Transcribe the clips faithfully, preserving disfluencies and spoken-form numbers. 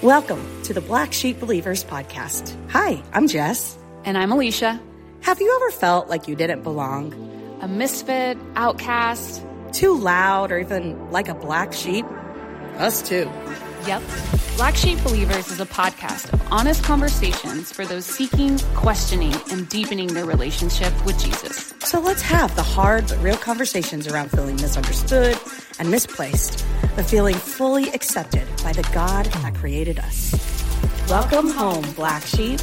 Welcome to the Black Sheep Believers podcast. Hi, I'm Jess. And I'm Alicia. Have you ever felt like you didn't belong? A misfit, outcast. Too loud, or even like a black sheep? Us too. Yep. Black Sheep Believers is a podcast of honest conversations for those seeking, questioning, and deepening their relationship with Jesus. So let's have the hard but real conversations around feeling misunderstood and misplaced, but feeling fully accepted by the God that created us. Welcome home, Black Sheep.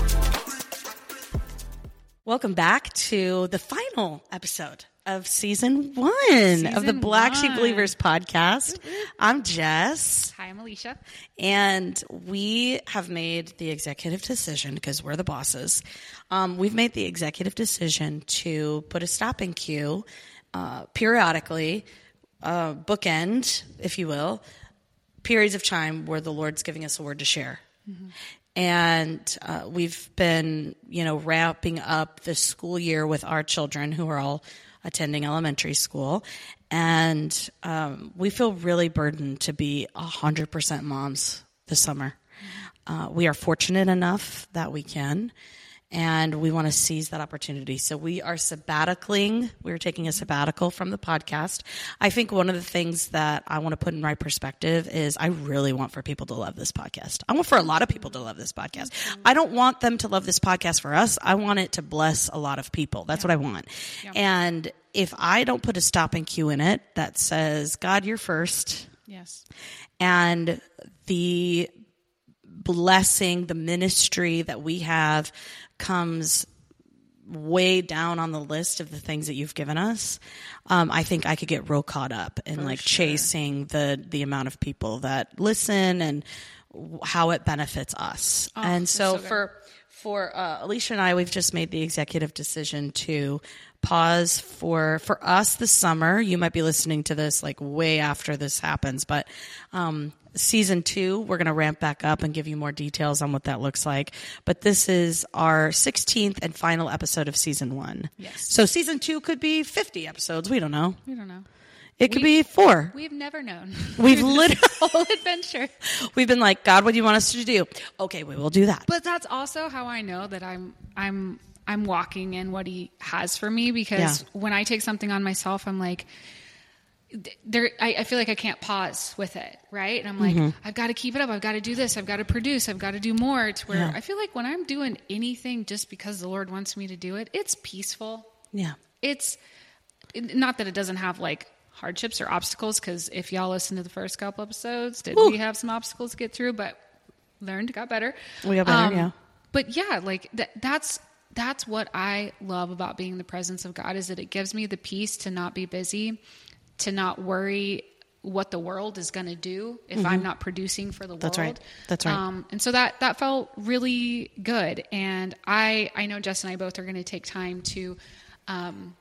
Welcome back to the final episode of season one season of the Black one. Sheep Believers podcast. I'm Jess. Hi, I'm Alicia. And we have made the executive decision, because we're the bosses, um, we've made the executive decision to put a stopping cue uh, periodically, uh, bookend, if you will, periods of time where the Lord's giving us a word to share. Mm-hmm. And uh, we've been, you know, wrapping up the school year with our children who are all attending elementary school. And um, we feel really burdened to be one hundred percent moms this summer. Uh, we are fortunate enough that we can, and we want to seize that opportunity. So we are sabbaticaling. We're taking a sabbatical from the podcast. I think one of the things that I want to put in right perspective is I really want for people to love this podcast. I want for a lot of people to love this podcast. I don't want them to love this podcast for us. I want it to bless a lot of people. That's yeah. what I want. Yeah. And if I don't put a stopping cue in it that says, God, you're first. Yes. And the blessing, the ministry that we have comes way down on the list of the things that you've given us. Um, I think I could get real caught up in For like sure. chasing the, the amount of people that listen and how it benefits us. Oh, and so, so for, for, uh, Alicia and I, we've just made the executive decision to pause for, for us this summer. You might be listening to this like way after this happens, but, um, season two, we're going to ramp back up and give you more details on what that looks like. But this is our sixteenth and final episode of season one. Yes. So season two could be fifty episodes. We don't know. We don't know. It could we, be four. We've never known. We've literally whole adventure. We've been like, God, what do you want us to do? Okay, we will do that. But that's also how I know that I'm I'm I'm walking in what He has for me, because yeah. when I take something on myself, I'm like, there, I, I feel like I can't pause with it, right? And I'm like, mm-hmm. I've got to keep it up. I've got to do this. I've got to produce. I've got to do more. To where yeah. I feel like when I'm doing anything just because the Lord wants me to do it, it's peaceful. Yeah. It's not that it doesn't have like hardships or obstacles, because if y'all listen to the first couple episodes, did Ooh. we have some obstacles to get through? But learned, got better. We got better, um, yeah. But yeah, like th- that's that's what I love about being in the presence of God, is that it gives me the peace to not be busy, to not worry what the world is going to do if mm-hmm. I'm not producing for the world. That's right. That's right. Um, and so that, that felt really good. And I, I know Jess and I both are going to take time to, um,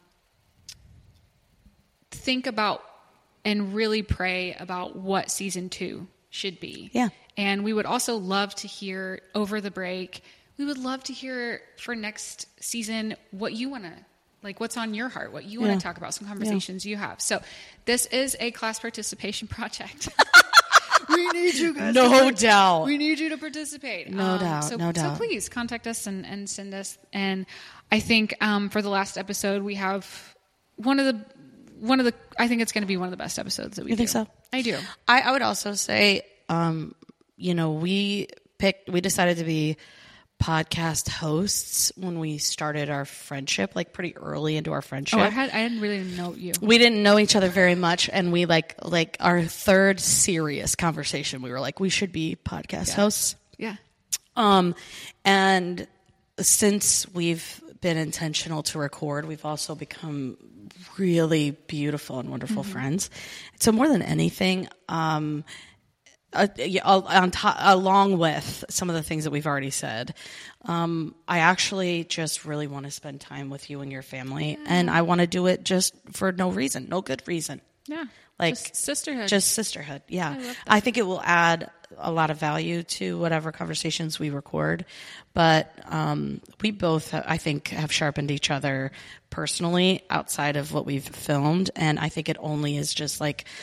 think about and really pray about what season two should be. Yeah. And we would also love to hear over the break. We would love to hear for next season what you want to, like what's on your heart, what you want yeah. to talk about, some conversations yeah. you have. So this is a class participation project. We need you guys. No to, doubt. We need you to participate. No um, doubt. So, no doubt. So please contact us and, and send us. And I think um, for the last episode, we have one of the, one of the, I think it's going to be one of the best episodes that we you do. You think so? I do. I, I would also say, um, you know, we picked, we decided to be podcast hosts when we started our friendship, like pretty early into our friendship. Oh, I had I didn't really know you. We didn't know each other very much, and we like like our third serious conversation, we were like, we should be podcast yeah. hosts. Yeah. Um, and since we've been intentional to record, we've also become really beautiful and wonderful mm-hmm. friends. So more than anything, um, Uh, on to, along with some of the things that we've already said, um, I actually just really want to spend time with you and your family, yeah. and I want to do it just for no reason, no good reason. Yeah, like just sisterhood. Just sisterhood. Yeah, I, I think it will add a lot of value to whatever conversations we record. But um, we both, I think, have sharpened each other personally outside of what we've filmed, and I think it only is just like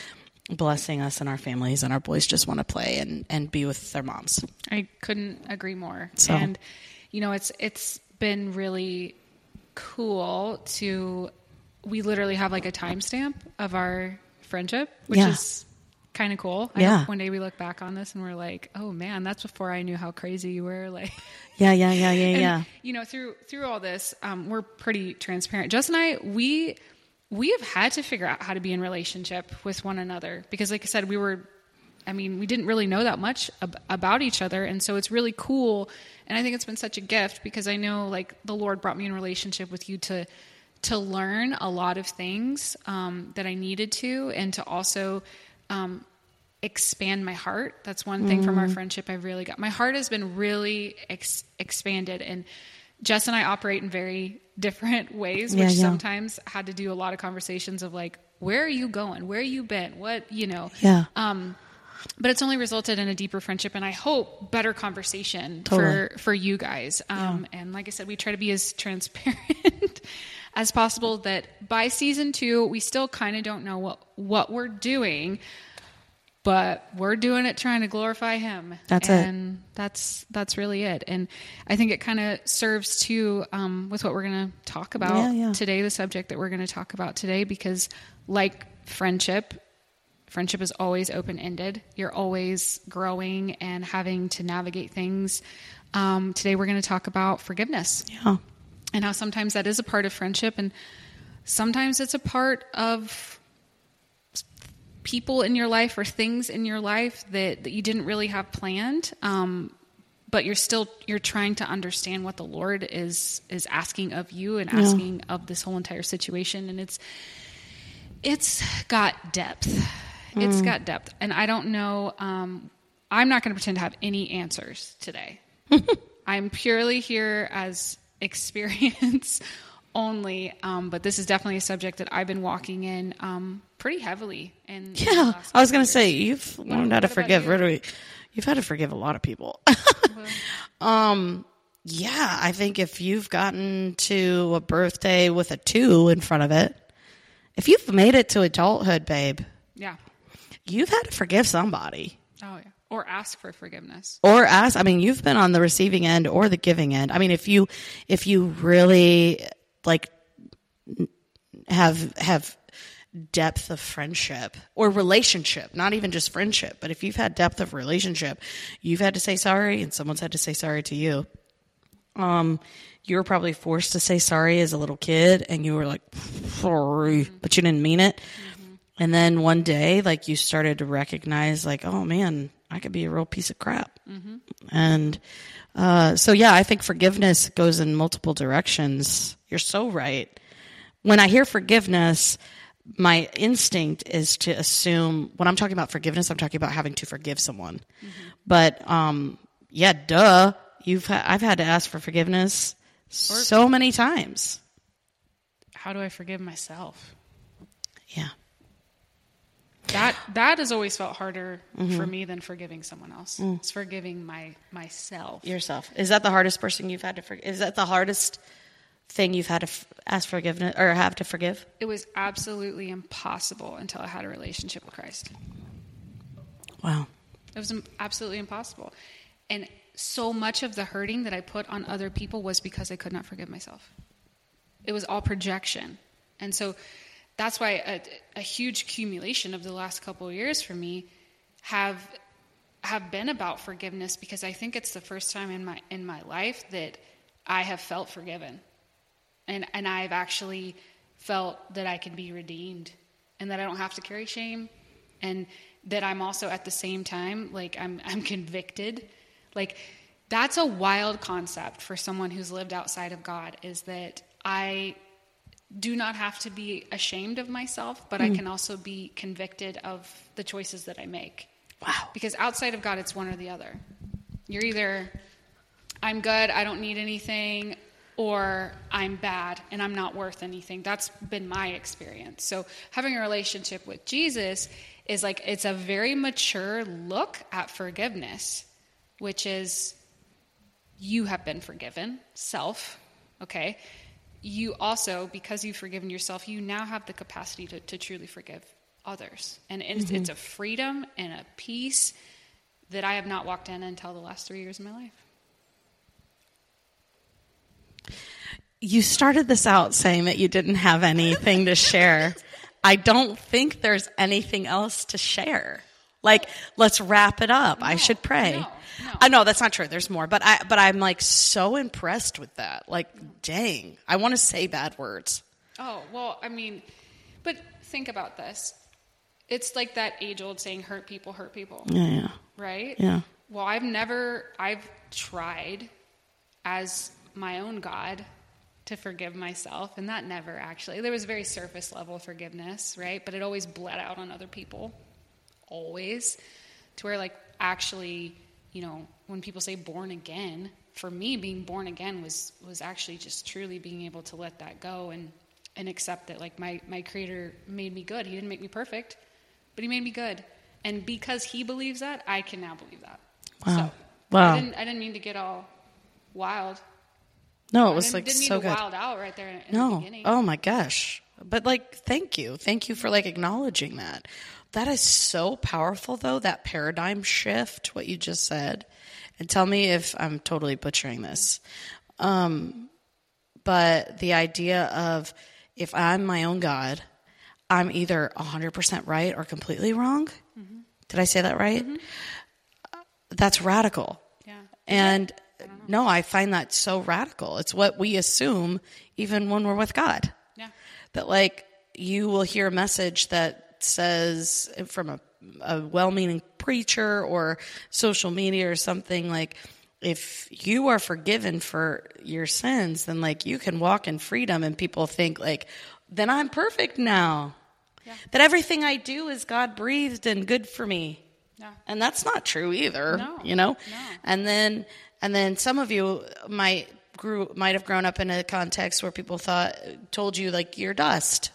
blessing us and our families, and our boys just want to play and, and be with their moms. I couldn't agree more. So. And, you know, it's it's been really cool to, we literally have like a timestamp of our friendship, which yeah. is kind of cool. I yeah. hope one day we look back on this and we're like, oh man, that's before I knew how crazy you were. Like, yeah, yeah, yeah, yeah, and, yeah. You know, through through all this, um, we're pretty transparent. Jess and I, we we have had to figure out how to be in relationship with one another because, like I said, we were. I mean, we didn't really know that much ab- about each other, and so it's really cool. And I think it's been such a gift because I know, like, the Lord brought me in relationship with you to to learn a lot of things um, that I needed to, and to also um, expand my heart. That's one thing mm. from our friendship I've really got. My heart has been really ex- expanded, and Jess and I operate in very different ways, which yeah, yeah. sometimes had to do a lot of conversations of like, where are you going? Where you been? What, you know? Yeah. Um, but it's only resulted in a deeper friendship, and I hope better conversation totally. for, for you guys. Um, yeah. And like I said, we try to be as transparent as possible that by season two, we still kind of don't know what, what we're doing, but we're doing it trying to glorify him. That's and it. And that's, that's really it. And I think it kind of serves too, um, with what we're going to talk about yeah, yeah. today, the subject that we're going to talk about today, because like friendship, friendship is always open-ended. You're always growing and having to navigate things. Um, today we're going to talk about forgiveness. Yeah. And how sometimes that is a part of friendship, and sometimes it's a part of people in your life or things in your life that, that you didn't really have planned. Um, but you're still, you're trying to understand what the Lord is, is asking of you and asking yeah. of this whole entire situation. And it's, it's got depth. It's got depth. And I don't know, um, I'm not going to pretend to have any answers today. I'm purely here as experience only. Um, but this is definitely a subject that I've been walking in, um, pretty heavily. In, yeah. in the last I was going to years. say, you've What- learned how to what about forgive. you? Really, you've had to forgive a lot of people. um, yeah, I think if you've gotten to a birthday with a two in front of it, if you've made it to adulthood, babe, Yeah. you've had to forgive somebody. Oh, yeah. Or ask for forgiveness. Or ask, I mean, you've been on the receiving end or the giving end. I mean, if you, if you really like have, have depth of friendship or relationship, not even just friendship, but if you've had depth of relationship, you've had to say sorry and someone's had to say sorry to you. Um, you were probably forced to say sorry as a little kid and you were like, sorry, mm-hmm. but you didn't mean it. Mm-hmm. And then one day, like you started to recognize like, oh man, I could be a real piece of crap. Mm-hmm. And, uh, so yeah, I think forgiveness goes in multiple directions. You're so right. When I hear forgiveness, my instinct is to assume when I'm talking about forgiveness, I'm talking about having to forgive someone. Mm-hmm. But, um, yeah, duh. You've ha- I've had to ask for forgiveness or so many times. How do I forgive myself? Yeah. That that has always felt harder mm-hmm. for me than forgiving someone else. Mm. It's forgiving my myself. Yourself. Is that the hardest person you've had to forgive? Is that the hardest thing you've had to f- ask forgiveness or have to forgive? It was absolutely impossible until I had a relationship with Christ. Wow. It was absolutely impossible. And so much of the hurting that I put on other people was because I could not forgive myself. It was all projection. And so that's why a, a huge accumulation of the last couple of years for me have have been about forgiveness, because I think it's the first time in my in my life that I have felt forgiven. And and I've actually felt that I can be redeemed and that I don't have to carry shame, and that I'm also at the same time like I'm I'm convicted. Like, that's a wild concept for someone who's lived outside of God, is that I do not have to be ashamed of myself, but mm. I can also be convicted of the choices that I make. Wow. Because outside of God, it's one or the other. You're either, I'm good, I don't need anything, or I'm bad and I'm not worth anything. That's been my experience. So having a relationship with Jesus is like, it's a very mature look at forgiveness, which is, you have been forgiven, self, okay? You also, because you've forgiven yourself, you now have the capacity to, to truly forgive others. And it's, mm-hmm. it's a freedom and a peace that I have not walked in until the last three years of my life. You started this out saying that you didn't have anything to share. I don't think there's anything else to share. Like, let's wrap it up. No, I should pray. No, no. I know that's not true. There's more, but I, but I'm like so impressed with that. Like, dang, I want to say bad words. Oh, well, I mean, but think about this. It's like that age old saying, hurt people, hurt people. Yeah, yeah. Right? Yeah. Well, I've never, I've tried as my own God to forgive myself. And that never actually, there was very surface level forgiveness, right? But it always bled out on other people. Always. To where like actually, you know, when people say born again, for me being born again was was actually just truly being able to let that go and and accept that like my my creator made me good. He didn't make me perfect, but he made me good. And because he believes that, I can now believe that. Wow. So wow. I didn't I didn't mean to get all wild. No, it was I didn't, like didn't mean so to good. wild out right there in, in no. the beginning. Oh my gosh. But like thank you. Thank you for like acknowledging that. That is so powerful, though, that paradigm shift, what you just said. And tell me if I'm totally butchering this. Um, but the idea of if I'm my own God, I'm either one hundred percent right or completely wrong. Mm-hmm. Did I say that right? Mm-hmm. That's radical. Yeah. And I no, I find that so radical. It's what we assume even when we're with God. Yeah. That, like, you will hear a message that says from a, a well-meaning preacher or social media or something like, if you are forgiven for your sins, then like you can walk in freedom, and people think like, then I'm perfect now. Yeah. That everything I do is God breathed and good for me. Yeah. And that's not true either, no. you know? No. And then, and then some of you might grew, might have grown up in a context where people thought, told you like you're dust.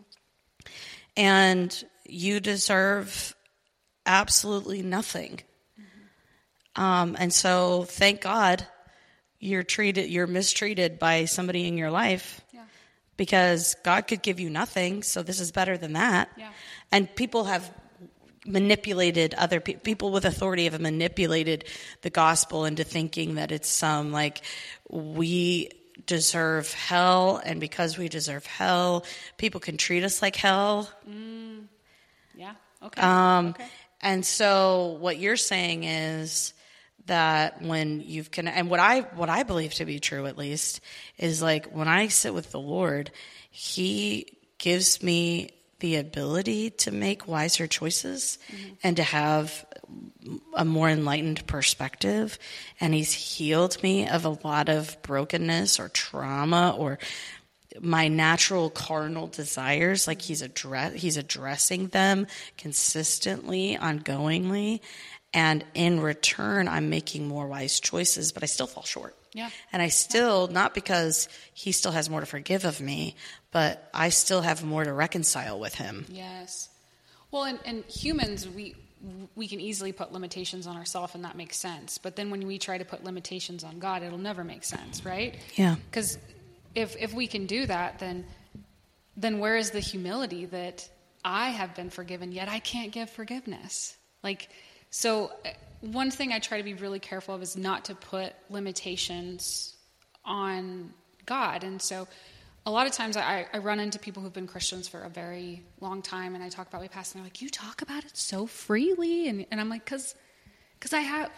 And you deserve absolutely nothing. Mm-hmm. Um, and so thank God you're treated, you're mistreated by somebody in your life, yeah. because God could give you nothing. So this is better than that. Yeah. And people have manipulated other pe- people with authority have manipulated the gospel into thinking that it's some like we deserve hell, and because we deserve hell, people can treat us like hell. Mm. Yeah. Okay. Um, okay. And so what you're saying is that when you've con- and what I what I believe to be true, at least, is like when I sit with the Lord, He gives me the ability to make wiser choices, mm-hmm. and to have a more enlightened perspective. And He's healed me of a lot of brokenness or trauma or my natural carnal desires. Like he's address he's addressing them consistently, ongoingly. And in return, I'm making more wise choices, but I still fall short. Yeah. And I still, not because He still has more to forgive of me, but I still have more to reconcile with Him. Yes. Well, and, and humans, we we can easily put limitations on ourselves, and that makes sense. But then when we try to put limitations on God, it'll never make sense, right? Yeah. Because if if we can do that, then then where is the humility that I have been forgiven, yet I can't give forgiveness? Like, so one thing I try to be really careful of is not to put limitations on God. And so a lot of times I, I run into people who've been Christians for a very long time, and I talk about my past, and they're like, you talk about it so freely. And, and I'm like, because because I have,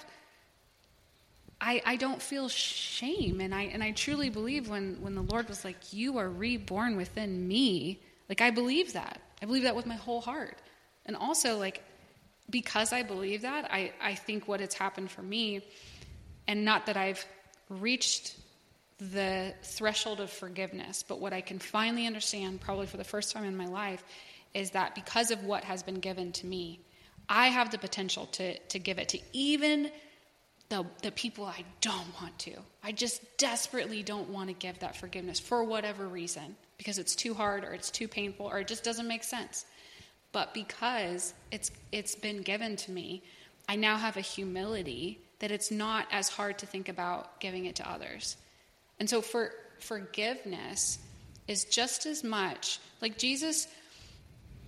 I, I don't feel shame. And I and I truly believe when, when the Lord was like, you are reborn within me, like I believe that. I believe that with my whole heart. And also, like, because I believe that, I, I think what has happened for me, and not that I've reached the threshold of forgiveness, but what I can finally understand, probably for the first time in my life, is that because of what has been given to me, I have the potential to to give it to even the the people I don't want to. I just desperately don't want to give that forgiveness for whatever reason, because it's too hard or it's too painful or it just doesn't make sense. But because it's it's been given to me, I now have a humility that it's not as hard to think about giving it to others. And so for forgiveness is just as much, like Jesus,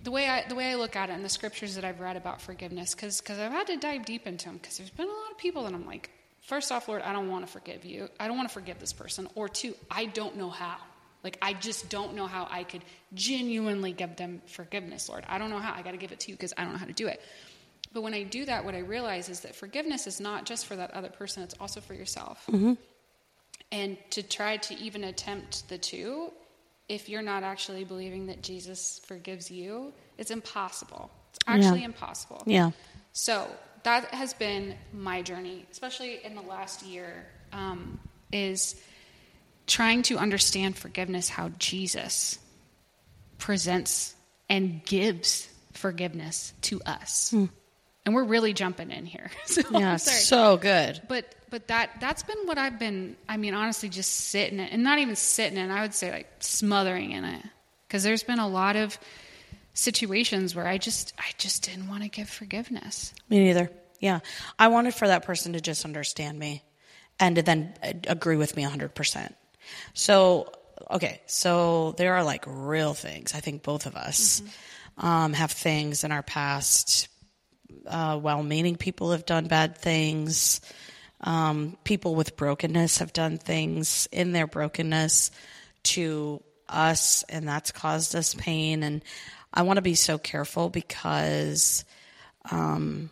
the way I the way I look at it in the scriptures that I've read about forgiveness, because because I've had to dive deep into them, because there's been a lot of people that I'm like, first off, Lord, I don't want to forgive you. I don't want to forgive this person. Or two, I don't know how. Like, I just don't know how I could genuinely give them forgiveness, Lord. I don't know how. I got to give it to you because I don't know how to do it. But when I do that, what I realize is that forgiveness is not just for that other person. It's also for yourself. Mm-hmm. And to try to even attempt the two, if you're not actually believing that Jesus forgives you, it's impossible. It's actually yeah. impossible. Yeah. So that has been my journey, especially in the last year, um, is trying to understand forgiveness, how Jesus presents and gives forgiveness to us. Hmm. And we're really jumping in here. So, yeah, so good. But but that that's been what I've been, I mean, honestly, just sitting in, and not even sitting in, I would say like smothering in it. Because there's been a lot of situations where I just I just didn't want to give forgiveness. Me neither. Yeah. I wanted for that person to just understand me and to then agree with me one hundred percent. So, okay, so there are like real things. I think both of us mm-hmm. um, have things in our past. Uh, well-meaning people have done bad things. Um, people with brokenness have done things in their brokenness to us, and that's caused us pain. And I want to be so careful because um,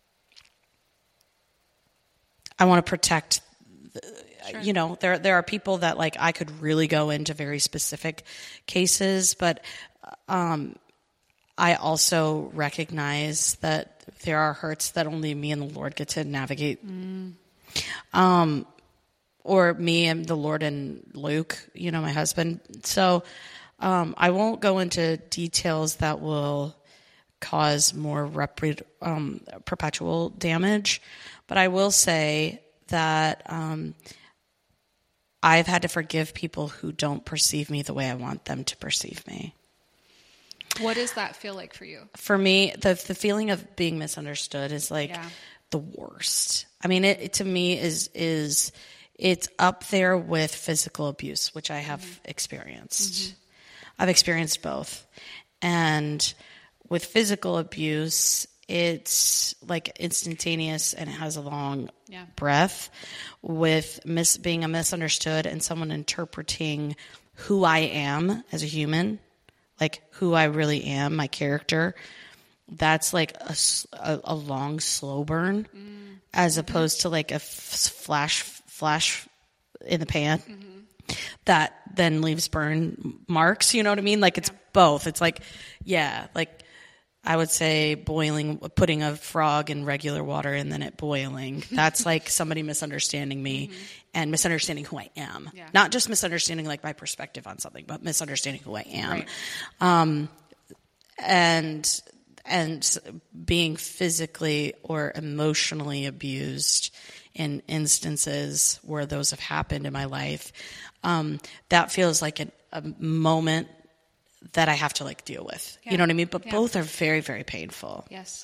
I want to protect. The, sure. You know, there there are people that like I could really go into very specific cases, but. Um, I also recognize that there are hurts that only me and the Lord get to navigate. Mm. Um, or me and the Lord and Luke, you know, my husband. So um, I won't go into details that will cause more repre- um, perpetual damage. But I will say that um, I've had to forgive people who don't perceive me the way I want them to perceive me. What does that feel like for you? For me, the the feeling of being misunderstood is like yeah. the worst. I mean, it, it to me is is it's up there with physical abuse, which I have mm-hmm. experienced. Mm-hmm. I've experienced both. And with physical abuse, it's like instantaneous and it has a long yeah. breath. With mis- being a misunderstood and someone interpreting who I am as a human, like who I really am, my character, that's like a, a, a long, slow burn mm. as opposed to like a f- flash flash in the pan mm-hmm. that then leaves burn marks. You know what I mean? Like it's yeah. both. It's like, yeah, like I would say boiling, putting a frog in regular water and then it boiling. That's like somebody misunderstanding me mm-hmm. and misunderstanding who I am. Yeah. Not just misunderstanding like my perspective on something, but misunderstanding who I am. Right. Um, and and being physically or emotionally abused in instances where those have happened in my life, um, that feels like an, a moment that I have to like deal with. Yeah. You know what I mean? But yeah. both are very, very painful. Yes.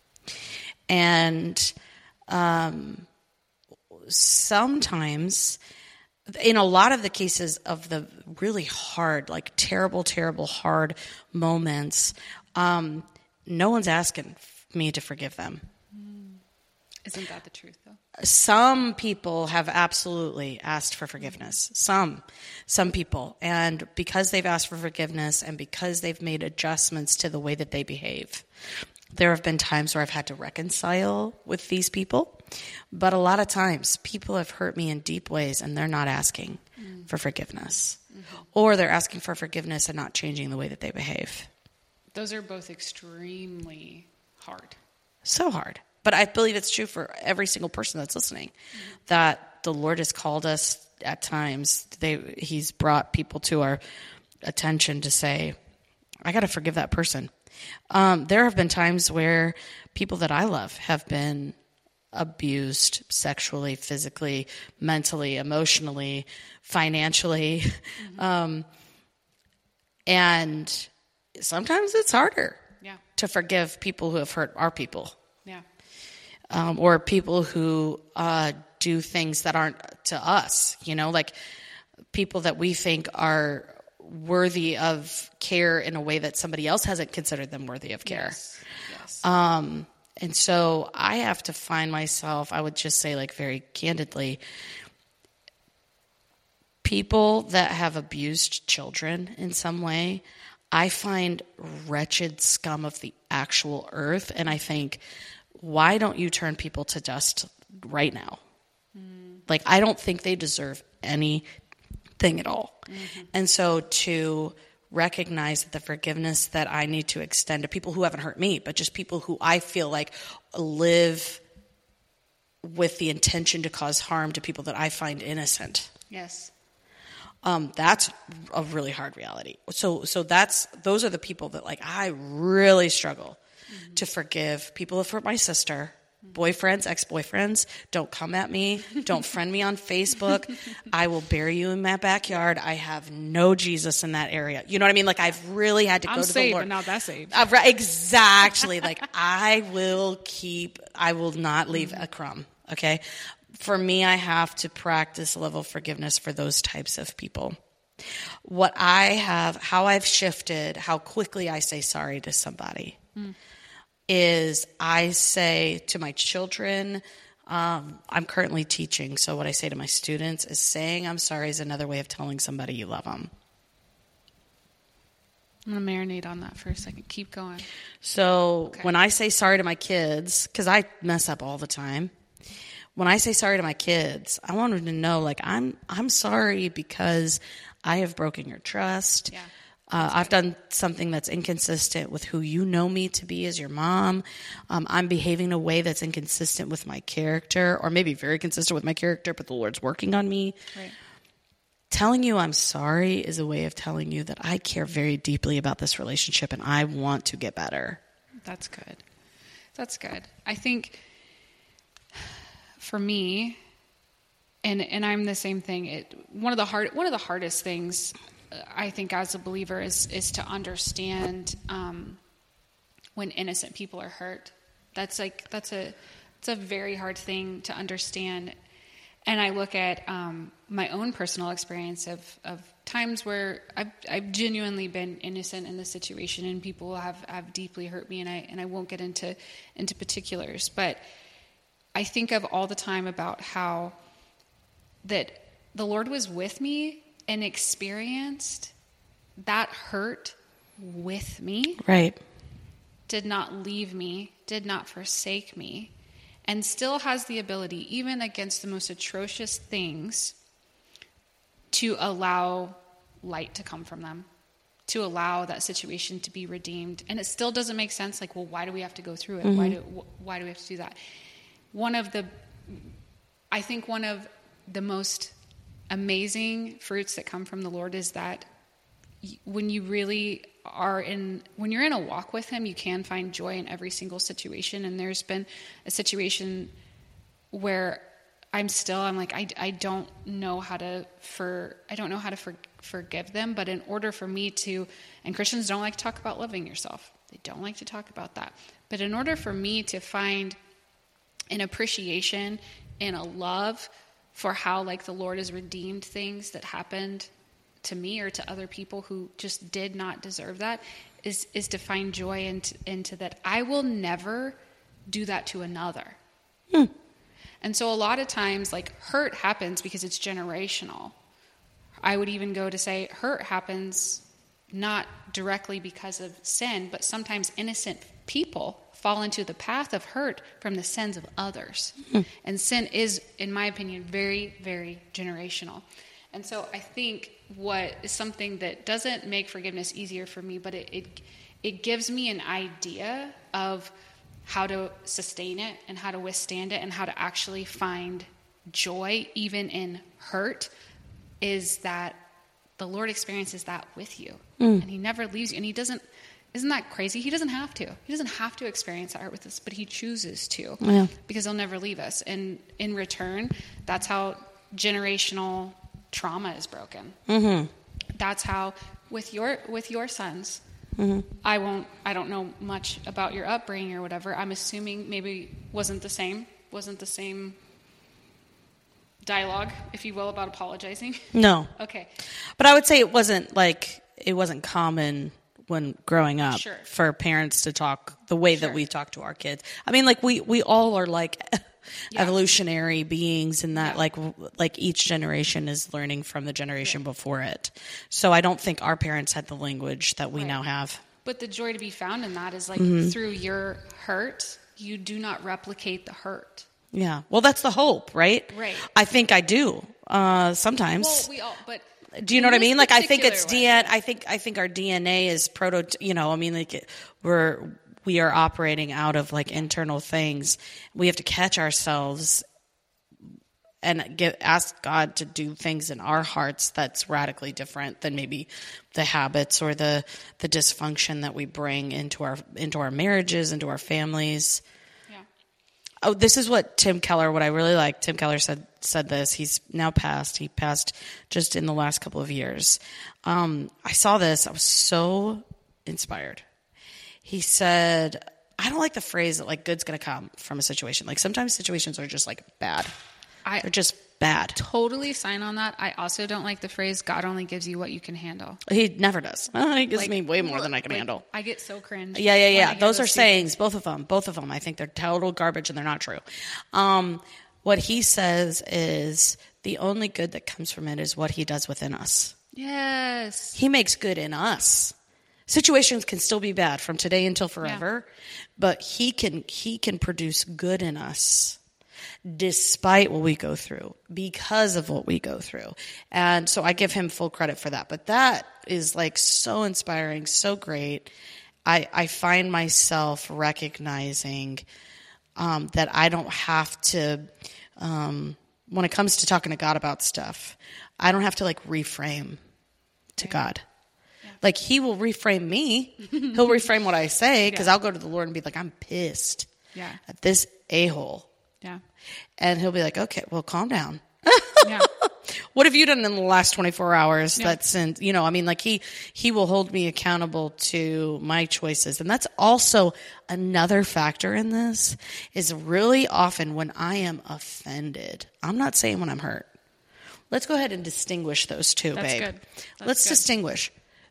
And um, sometimes, in a lot of the cases of the really hard, like terrible, terrible, hard moments, um, no one's asking me to forgive them. Isn't that the truth, though? Some people have absolutely asked for forgiveness. Some, some people. And because they've asked for forgiveness and because they've made adjustments to the way that they behave, there have been times where I've had to reconcile with these people. But a lot of times, people have hurt me in deep ways and they're not asking mm. for forgiveness. Mm-hmm. Or they're asking for forgiveness and not changing the way that they behave. Those are both extremely hard. So hard. But I believe it's true for every single person that's listening, mm-hmm. that the Lord has called us at times. They, he's brought people to our attention to say, I got to forgive that person. Um, there have been times where people that I love have been abused sexually, physically, mentally, emotionally, financially. Mm-hmm. Um, and sometimes it's harder yeah. to forgive people who have hurt our people. Yeah. Um, or people who uh, do things that aren't to us, you know, like people that we think are worthy of care in a way that somebody else hasn't considered them worthy of care. Yes. Yes. Um, and so I have to find myself, I would just say, like, very candidly, people that have abused children in some way, I find wretched scum of the actual earth. And I think, why don't you turn people to dust right now? Mm. Like, I don't think they deserve anything at all. Mm-hmm. And so to recognize that the forgiveness that I need to extend to people who haven't hurt me, but just people who I feel like live with the intention to cause harm to people that I find innocent. Yes. Um, that's a really hard reality. So, so that's, those are the people that, like, I really struggle mm-hmm. to forgive. People for my sister, mm-hmm. boyfriends, ex-boyfriends, don't come at me. Don't friend me on Facebook. I will bury you in my backyard. I have no Jesus in that area. You know what I mean? Like, I've really had to I'm go to saved, the Lord. but not that saved. Uh, right, exactly. Like, I will keep, I will not leave mm-hmm. a crumb. Okay. For me, I have to practice a level of forgiveness for those types of people. What I have, how I've shifted, how quickly I say sorry to somebody mm. is I say to my children, um, I'm currently teaching, so what I say to my students is saying I'm sorry is another way of telling somebody you love them. I'm going to marinate on that for a second. Keep going. So okay. when I say sorry to my kids, because I mess up all the time, when I say sorry to my kids, I want them to know, like, I'm I'm sorry because I have broken your trust. Yeah, uh, I've done something that's inconsistent with who you know me to be as your mom. Um, I'm behaving in a way that's inconsistent with my character, or maybe very consistent with my character, but the Lord's working on me. Right. Telling you I'm sorry is a way of telling you that I care very deeply about this relationship and I want to get better. That's good. That's good. I think... For me, and and I'm the same thing. It one of the hard one of the hardest things uh, I think as a believer is is to understand um, when innocent people are hurt. That's like that's a it's a very hard thing to understand. And I look at um, my own personal experience of of times where I've I've genuinely been innocent in the situation, and people have, have deeply hurt me, and I and I won't get into into particulars, but I think of all the time about how that the Lord was with me and experienced that hurt with me. Right. Did not leave me, did not forsake me, and still has the ability, even against the most atrocious things, to allow light to come from them, to allow that situation to be redeemed. And it still doesn't make sense. Like, well, why do we have to go through it? Mm-hmm. Why do why do we have to do that? One of the, I think one of the most amazing fruits that come from the Lord is that when you really are in, when you're in a walk with Him, you can find joy in every single situation. And there's been a situation where I'm still, I'm like, I, I don't know how to, for, I don't know how to for, forgive them. But in order for me to, and Christians don't like to talk about loving yourself. They don't like to talk about that. But in order for me to find an appreciation and a love for how, like, the Lord has redeemed things that happened to me or to other people who just did not deserve that, is is to find joy into, into that I will never do that to another. Hmm. And so a lot of times, like, hurt happens because it's generational. I would even go to say hurt happens not directly because of sin, but sometimes innocent people fall into the path of hurt from the sins of others. Mm. And sin is, in my opinion, very, very generational. And so I think what is something that doesn't make forgiveness easier for me, but it it, it gives me an idea of how to sustain it and how to withstand it and how to actually find joy even in hurt, is that the Lord experiences that with you. Mm. And He never leaves you. And He doesn't, isn't that crazy? He doesn't have to. He doesn't have to experience that hurt with us, but He chooses to, yeah. because He'll never leave us. And in return, that's how generational trauma is broken. Mm-hmm. That's how with your with your sons. Mm-hmm. I won't. I don't know much about your upbringing or whatever. I'm assuming maybe wasn't the same. Wasn't the same dialogue, if you will, about apologizing? No. Okay. But I would say it wasn't like, it wasn't common when growing up Sure. for parents to talk the way Sure. that we talk to our kids. I mean, like we, we all are like Yeah. evolutionary beings in that Yeah. like, like each generation is learning from the generation before it. So I don't think our parents had the language that we Right. now have. But the joy to be found in that is like Mm-hmm. through your hurt, you do not replicate the hurt. Yeah. Well, that's the hope, right? Right. I think I do. Uh, sometimes. Well, we all, but Do you know in what I this mean? Like, I think it's particular D N. way- I think I think our D N A is proto. You know, I mean, like we're we are operating out of like internal things. We have to catch ourselves and get ask God to do things in our hearts that's radically different than maybe the habits or the the dysfunction that we bring into our into our marriages, into our families. Yeah. Oh, this is what Tim Keller, what I really like. Tim Keller said said this. He's now passed. He passed just in the last couple of years. Um, I saw this. I was so inspired. He said, I don't like the phrase that like good's going to come from a situation. Like sometimes situations are just like bad. I They're just bad. totally sign on that. I also don't like the phrase God only gives you what you can handle. He never does. Oh, he gives Like, me way more than I can like, handle. I get so cringe. Yeah, yeah, when I yeah. hear Those are two sayings, both of them, both of them. I think they're total garbage and they're not true. Um, what he says is the only good that comes from it is what he does within us. Yes. He makes good in us. Situations can still be bad from today until forever, but he can he can produce good in us despite what we go through, because of what we go through. And so I give him full credit for that. But that is like so inspiring, so great. I, I find myself recognizing um, that I don't have to, um, when it comes to talking to God about stuff, I don't have to like reframe to God. Like he will reframe me. He'll reframe what I say because Yeah. I'll go to the Lord and be like, I'm pissed Yeah. at this a-hole. Yeah. And he'll be like, okay, well, calm down. Yeah. What have you done in the last twenty-four hours? Yeah. That's in, you know, I mean, like he, he will hold me accountable to my choices. And that's also another factor in this is really often when I am offended, I'm not saying when I'm hurt. Let's go ahead and distinguish those two, That's babe. good. That's Let's good. distinguish.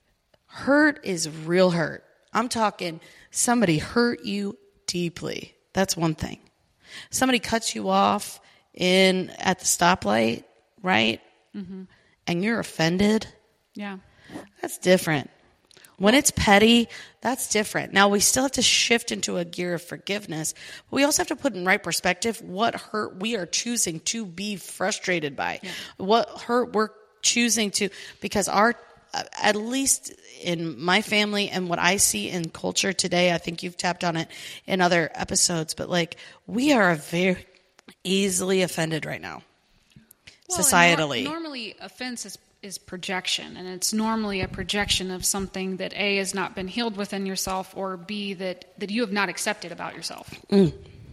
Hurt is real hurt. I'm talking somebody hurt you deeply. That's one thing. Somebody cuts you off in at the stoplight, right? Mm-hmm. And you're offended. Yeah. That's different. When it's petty, that's different. Now, we still have to shift into a gear of forgiveness, but we also have to put in right perspective what hurt we are choosing to be frustrated by, Yeah. what hurt we're choosing to, because our, at least in my family and what I see in culture today, I think you've tapped on it in other episodes, but like we are very easily offended right now, Well, and societally. nor- normally, offense is, is projection, and it's normally a projection of something that A, has not been healed within yourself, or B, that, that you have not accepted about yourself. Mm.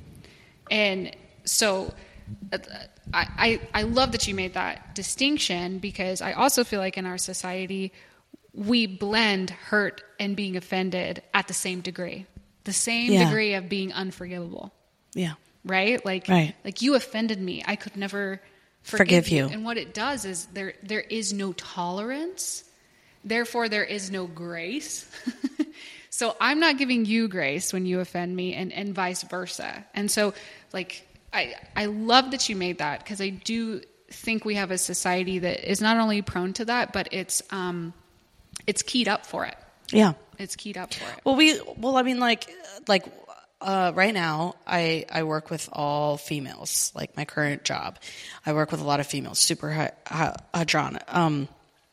And so uh, I, I, I love that you made that distinction, because I also feel like in our society, we blend hurt and being offended at the same degree, the same Yeah. degree of being unforgivable. Yeah. Right? Like, Right. like you offended me. I could never Forgive forgive, you. And what it does is there, there is no tolerance. Therefore, there is no grace. So I'm not giving you grace when you offend me, and, and vice versa. And so like, I, I love that you made that, because I do think we have a society that is not only prone to that, but it's, um, it's keyed up for it. Yeah. It's keyed up for it. Well, we, well, I mean, like, like, uh, right now I, I work with all females, like my current job. I work with a lot of females, super hy- hy- hydron, um,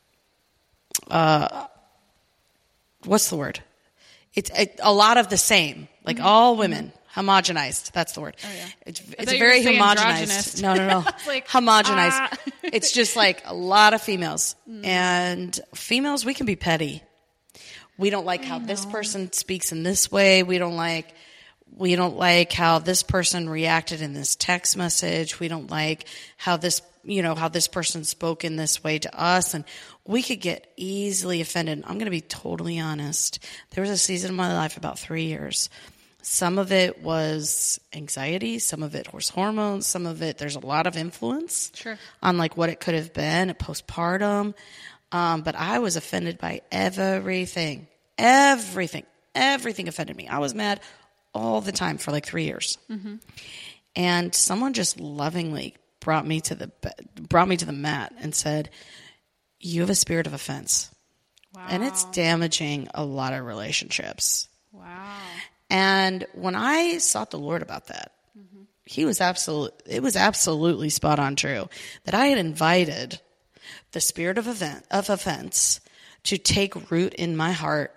uh, what's the word? It's it, a lot of the same, like mm-hmm. all women, homogenized. That's the word. Oh, yeah. It's, I it's thought you very were saying homogenized. androgynous. No, no, no. Like, homogenized. ah. It's just like a lot of females. Mm. And females, we can be petty. We don't like how this person speaks in this way. We don't like, we don't like how this person reacted in this text message. We don't like how this, you know, how this person spoke in this way to us. And we could get easily offended. I'm going to be totally honest. There was a season of my life, about three years, Some of it was anxiety. Some of it was hormones. Some of it, there's a lot of influence Sure. on like what it could have been at postpartum. Um, but I was offended by everything, everything, everything offended me. I was mad all the time for like three years. Mm-hmm. And someone just lovingly brought me to the, brought me to the mat and said, you have a spirit of offense. Wow. And it's damaging a lot of relationships. Wow. And when I sought the Lord about that, mm-hmm. he was absolute. It was absolutely spot on true that I had invited the spirit of event of offense to take root in my heart,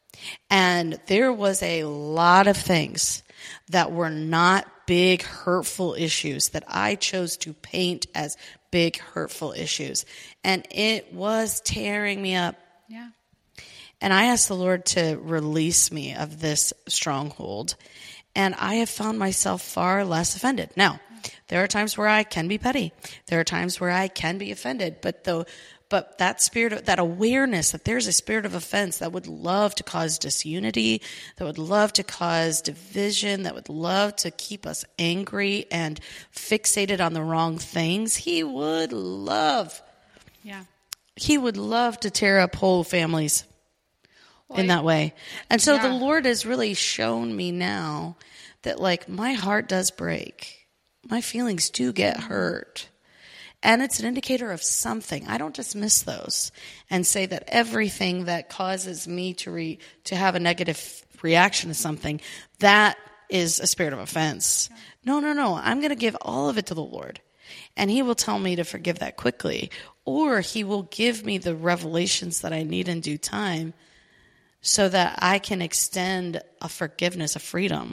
and there was a lot of things that were not big hurtful issues that I chose to paint as big hurtful issues, and it was tearing me up. Yeah. And I asked the Lord to release me of this stronghold. And I have found myself far less offended. Now, there are times where I can be petty. There are times where I can be offended. But though, but that spirit, of, that awareness that there's a spirit of offense that would love to cause disunity, that would love to cause division, that would love to keep us angry and fixated on the wrong things, he would love. Yeah. He would love to tear up whole families. Well, in that way. And so yeah. the Lord has really shown me now that like my heart does break. My feelings do get hurt. And it's an indicator of something. I don't dismiss those and say that everything that causes me to re, to have a negative reaction to something, that is a spirit of offense. Yeah. No, no, no. I'm going to give all of it to the Lord. And he will tell me to forgive that quickly. Or he will give me the revelations that I need in due time, so that I can extend a forgiveness, a freedom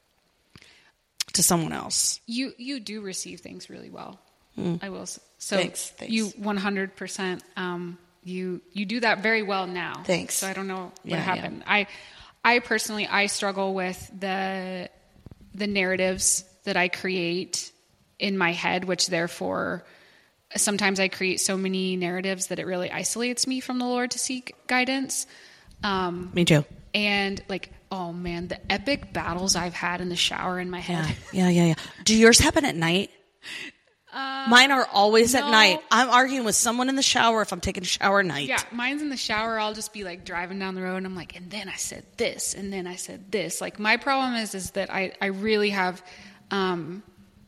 to someone else. You you do receive things really well. Mm. I will. So thanks, thanks. You one hundred percent. Um, you you do that very well now. Thanks. So I don't know what yeah, happened. Yeah. I I personally I struggle with the the narratives that I create in my head, which therefore sometimes I create so many narratives that it really isolates me from the Lord to seek guidance. Um, Me too. And like, oh man, the epic battles I've had in the shower in my head. Yeah, yeah, yeah. yeah. Do yours happen at night? Uh, Mine are always no. at night. I'm arguing with someone in the shower if I'm taking a shower at night. Yeah, mine's in the shower. I'll just be like driving down the road and I'm like, and then I said this, and then I said this. Like my problem is, is that I, I really have, um,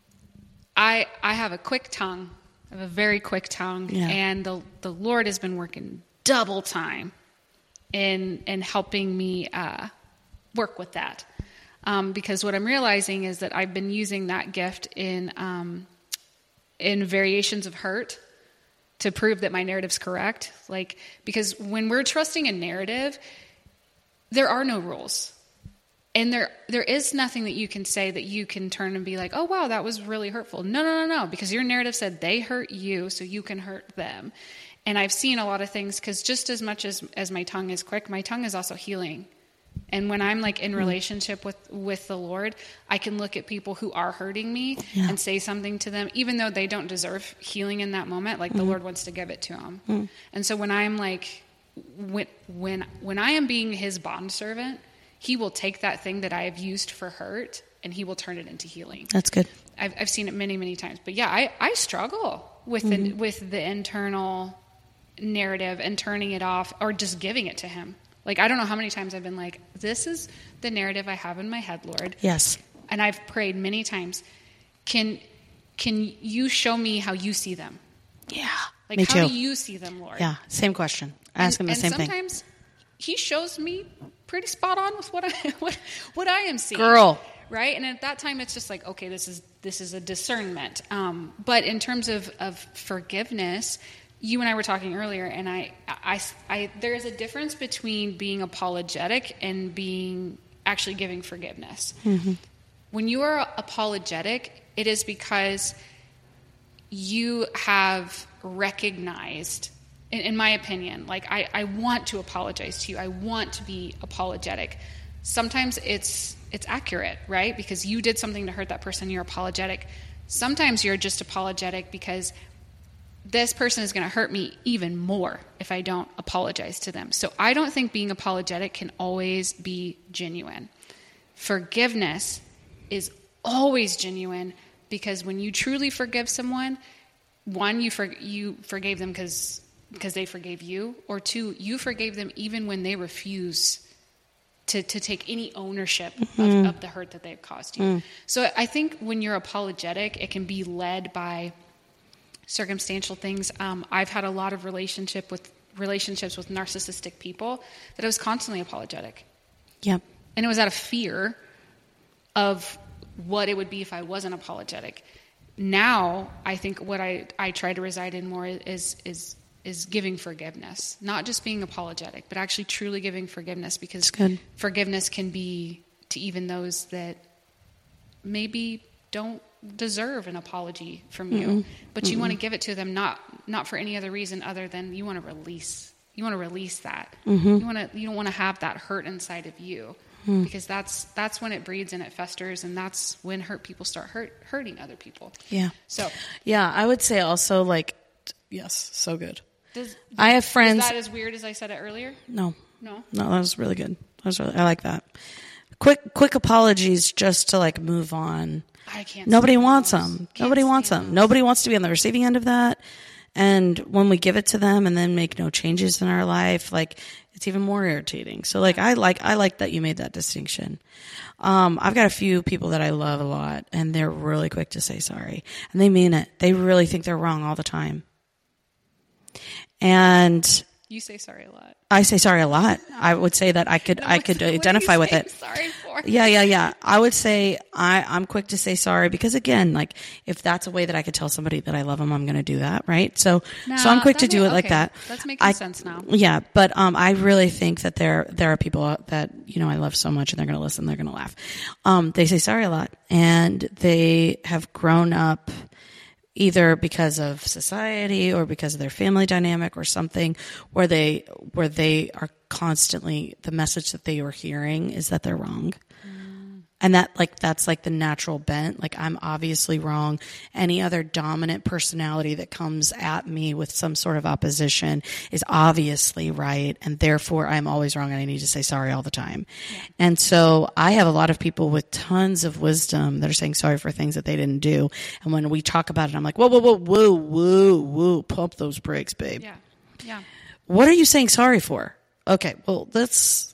I, I have a quick tongue. I have a very quick tongue, yeah. and the, the Lord has been working double time in in helping me uh, work with that. Um, because what I'm realizing is that I've been using that gift in um, in variations of hurt to prove that my narrative's correct. Like, because when we're trusting a narrative, there are no rules. And there there is nothing that you can say that you can turn and be like, oh, wow, that was really hurtful. No, no, no, no, because your narrative said they hurt you, so you can hurt them. And I've seen a lot of things, because just as much as, as my tongue is quick, my tongue is also healing. And when I'm like in relationship with, with the Lord, I can look at people who are hurting me yeah. and say something to them, even though they don't deserve healing in that moment, like mm-hmm. the Lord wants to give it to them. Mm-hmm. And so when I'm like, when, when, when I am being his bondservant, he will take that thing that I have used for hurt and he will turn it into healing. That's good. I've, I've seen it many, many times. But yeah, I, I struggle with mm-hmm. the, with the internal narrative and turning it off or just giving it to him. Like, I don't know how many times I've been like, this is the narrative I have in my head, Lord. Yes. And I've prayed many times. Can, can you show me how you see them? Yeah. Like, me how too. do you see them, Lord? Yeah. Same question. I ask him the and same thing. And sometimes he shows me pretty spot on with what I, what, what I am seeing. Girl. Right. And at that time, it's just like, okay, this is, this is a discernment. Um, but in terms of, of forgiveness, you and I were talking earlier, and I, I, I, there is a difference between being apologetic and being actually giving forgiveness. Mm-hmm. When you are apologetic, it is because you have recognized, in, in my opinion, like I, I want to apologize to you. I want to be apologetic. Sometimes it's it's accurate, right? Because you did something to hurt that person, you're apologetic. Sometimes you're just apologetic because this person is going to hurt me even more if I don't apologize to them. So I don't think being apologetic can always be genuine. forgiveness is always genuine, because when you truly forgive someone, one, you for, you forgave them because because they forgave you, or two, you forgave them even when they refuse to, to take any ownership mm-hmm. of, of the hurt that they've caused you. Mm. So I think when you're apologetic, it can be led by circumstantial things. Um, I've had a lot of relationship with relationships with narcissistic people that I was constantly apologetic. Yep. And it was out of fear of what it would be if I wasn't apologetic. Now, I think what I, I try to reside in more is is is giving forgiveness, not just being apologetic, but actually truly giving forgiveness, because forgiveness can be to even those that maybe don't deserve an apology from you, mm-mm. but you mm-mm. want to give it to them, not not for any other reason other than you want to release. You want to release that. Mm-hmm. You want to. You don't want to have that hurt inside of you, mm. because that's that's when it breeds and it festers, and that's when hurt people start hurt hurting other people. Yeah. So. Yeah, I would say also, like, yes, so good. Does, I have friends. Is that as weird as I said it earlier? No. No. No, that was really good. That was really. I like that. Quick, quick apologies just to like move on. I can't. Nobody wants those. them. Can't Nobody wants them. Those. Nobody wants to be on the receiving end of that. And when we give it to them and then make no changes in our life, like, it's even more irritating. So like, I like, I like that you made that distinction. Um, I've got a few people that I love a lot, and they're really quick to say sorry, and they mean it. They really think they're wrong all the time. And you say sorry a lot. I say sorry a lot. I would say that I could, no, I could identify with it. Sorry for. Yeah, yeah, yeah. I would say I, I'm quick to say sorry, because again, like, if that's a way that I could tell somebody that I love them, I'm going to do that, right? So, no, so I'm quick to do may, it like okay. that. That's making I, sense now. Yeah, but um, I really think that there there are people that, you know, I love so much, and they're going to listen, they're going to laugh. Um, they say sorry a lot, and they have grown up either because of society or because of their family dynamic or something, where they where they are constantly, the message that they were hearing is that they're wrong. Mm. And that, like, that's like the natural bent. Like, I'm obviously wrong. Any other dominant personality that comes at me with some sort of opposition is obviously right, and therefore I'm always wrong, and I need to say sorry all the time. Yeah. And so I have a lot of people with tons of wisdom that are saying sorry for things that they didn't do. And when we talk about it, I'm like, whoa, whoa, whoa, whoa, whoa, whoa, pump those brakes, babe. Yeah. Yeah. What are you saying sorry for? Okay, well, let's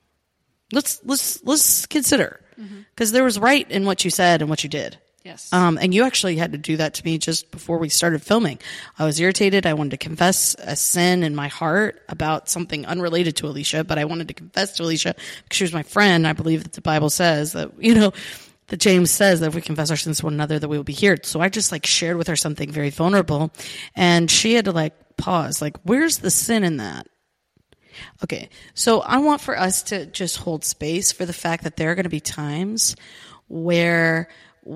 let's let's let's consider, because mm-hmm. there was right in what you said and what you did. Yes. Um, and you actually had to do that to me just before we started filming. I was irritated. I wanted to confess a sin in my heart about something unrelated to Alicia, but I wanted to confess to Alicia because she was my friend. I believe that the Bible says that, you know, that James says that if we confess our sins to one another, that we will be healed. So I just like shared with her something very vulnerable, and she had to like pause. Like, where's the sin in that? Okay, so I want for us to just hold space for the fact that there are going to be times where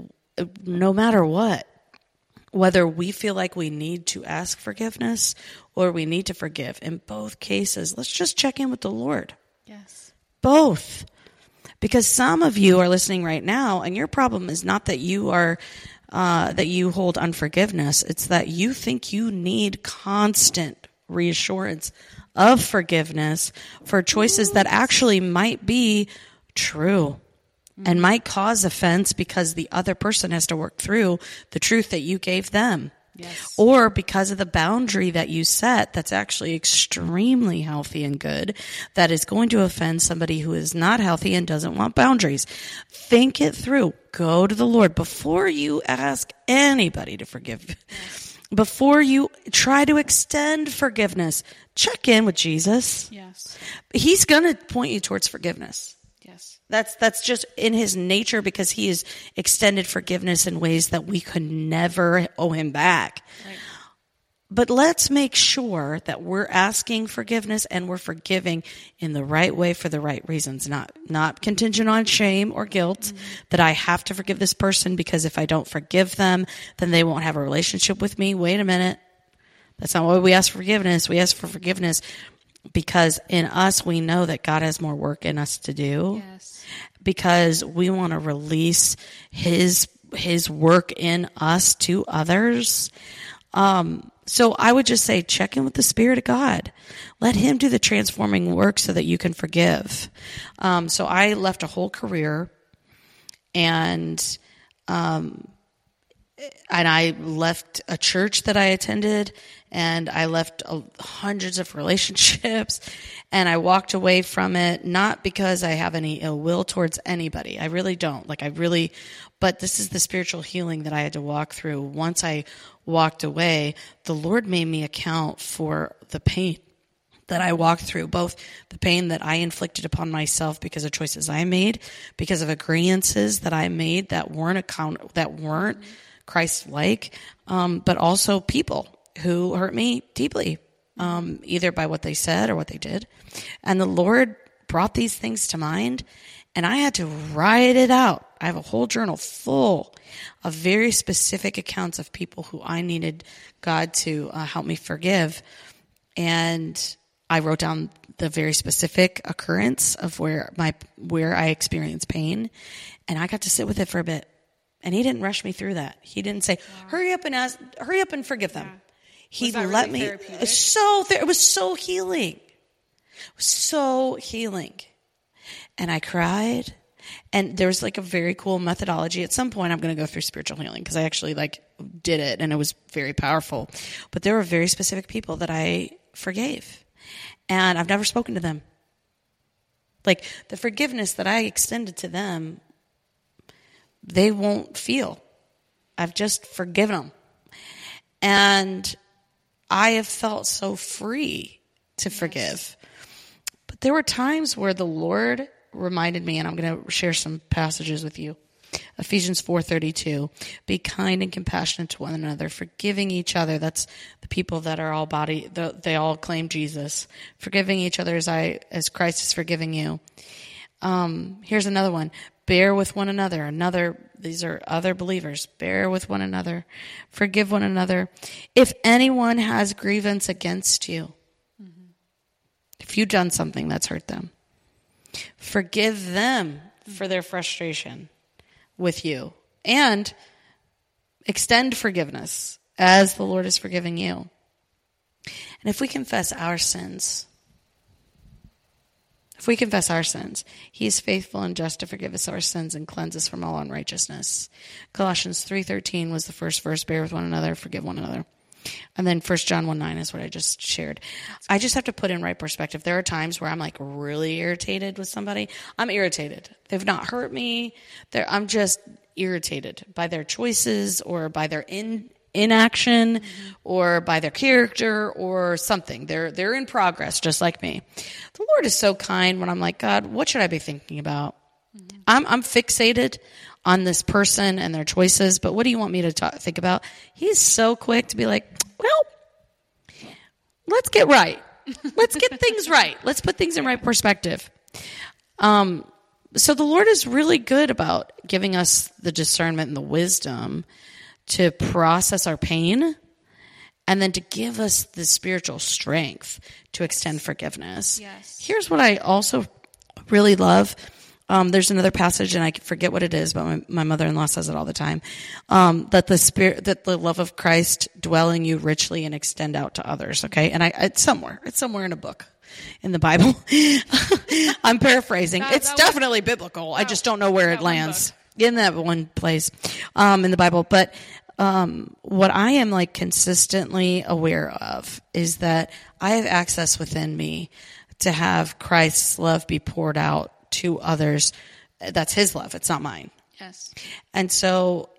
no matter what, whether we feel like we need to ask forgiveness or we need to forgive, in both cases, let's just check in with the Lord. Yes. Both. Because some of you are listening right now, and your problem is not that you are, uh, that you hold unforgiveness. It's that you think you need constant reassurance of forgiveness for choices that actually might be true and might cause offense because the other person has to work through the truth that you gave them. Yes. Or because of the boundary that you set that's actually extremely healthy and good, that is going to offend somebody who is not healthy and doesn't want boundaries. Think it through. Go to the Lord before you ask anybody to forgive. Yes. Before you try to extend forgiveness, check in with Jesus. Yes. He's going to point you towards forgiveness. Yes. That's that's just in his nature, because he has extended forgiveness in ways that we could never owe him back. Right. But let's make sure that we're asking forgiveness and we're forgiving in the right way for the right reasons, not not contingent on shame or guilt, mm-hmm. that I have to forgive this person because if I don't forgive them, then they won't have a relationship with me. Wait a minute. That's not why we ask for forgiveness. We ask for forgiveness because in us, we know that God has more work in us to do. Yes. Because we want to release his his work in us to others. Um, so I would just say, check in with the Spirit of God. Let him do the transforming work so that you can forgive. Um, so I left a whole career And, um, and I left a church that I attended, and I left uh, hundreds of relationships, and I walked away from it, not because I have any ill will towards anybody. I really don't. Like, I really, but this is the spiritual healing that I had to walk through. Once I walked away, the Lord made me account for the pain that I walked through, both the pain that I inflicted upon myself because of choices I made, because of agreeances that I made that weren't account, that weren't Christ-like, um, but also people who hurt me deeply, um, either by what they said or what they did. And the Lord brought these things to mind, and I had to write it out. I have a whole journal full of very specific accounts of people who I needed God to uh, help me forgive. And I wrote down the very specific occurrence of where my where I experienced pain, and I got to sit with it for a bit. And he didn't rush me through that. He didn't say, wow. hurry up and ask, hurry up and forgive them. Yeah. He let really me, so, it was so healing. It was so healing. And I cried. And there was like a very cool methodology. At some point, I'm going to go through spiritual healing because I actually like did it and it was very powerful. But there were very specific people that I forgave. And I've never spoken to them. Like the forgiveness that I extended to them, they won't feel. I've just forgiven them. And I have felt so free to forgive. But there were times where the Lord reminded me, and I'm going to share some passages with you. Ephesians four thirty-two, be kind and compassionate to one another, forgiving each other. That's the people that are all body, they all claim Jesus. Forgiving each other as I, as Christ is forgiving you. Um, here's another one. Bear with one another. Another, these are other believers. Bear with one another. Forgive one another. If anyone has grievance against you, mm-hmm. if you've done something that's hurt them, forgive them mm-hmm. for their frustration with you. And extend forgiveness as the Lord is forgiving you. And if we confess our sins, If we confess our sins, he is faithful and just to forgive us our sins and cleanse us from all unrighteousness. Colossians three thirteen was the first verse, bear with one another, forgive one another. And then First John one nine is what I just shared. I just have to put in right perspective. There are times where I'm like really irritated with somebody. I'm irritated. They've not hurt me. They're, I'm just irritated by their choices or by their in inaction mm-hmm. or by their character or something. They're they're in progress, just like me. The Lord is so kind when I'm like, God, what should I be thinking about? Mm-hmm. I'm I'm fixated on this person and their choices, but what do you want me to talk, think about? He's so quick to be like, well, let's get right. Let's get things right. Let's put things in right perspective. Um, so the Lord is really good about giving us the discernment and the wisdom to process our pain, and then to give us the spiritual strength to extend forgiveness. Yes. Here's what I also really love. Um, there's another passage, and I forget what it is, but my, my mother-in-law says it all the time. Um, that the spirit, that the love of Christ dwell in you richly and extend out to others. Okay, and I, it's somewhere, it's somewhere in a book, in the Bible. I'm paraphrasing. That, it's that definitely one, biblical. That, I just don't know where it lands. In that one place, um, in the Bible. But, um, what I am like consistently aware of is that I have access within me to have Christ's love be poured out to others. That's his love. It's not mine. Yes. And so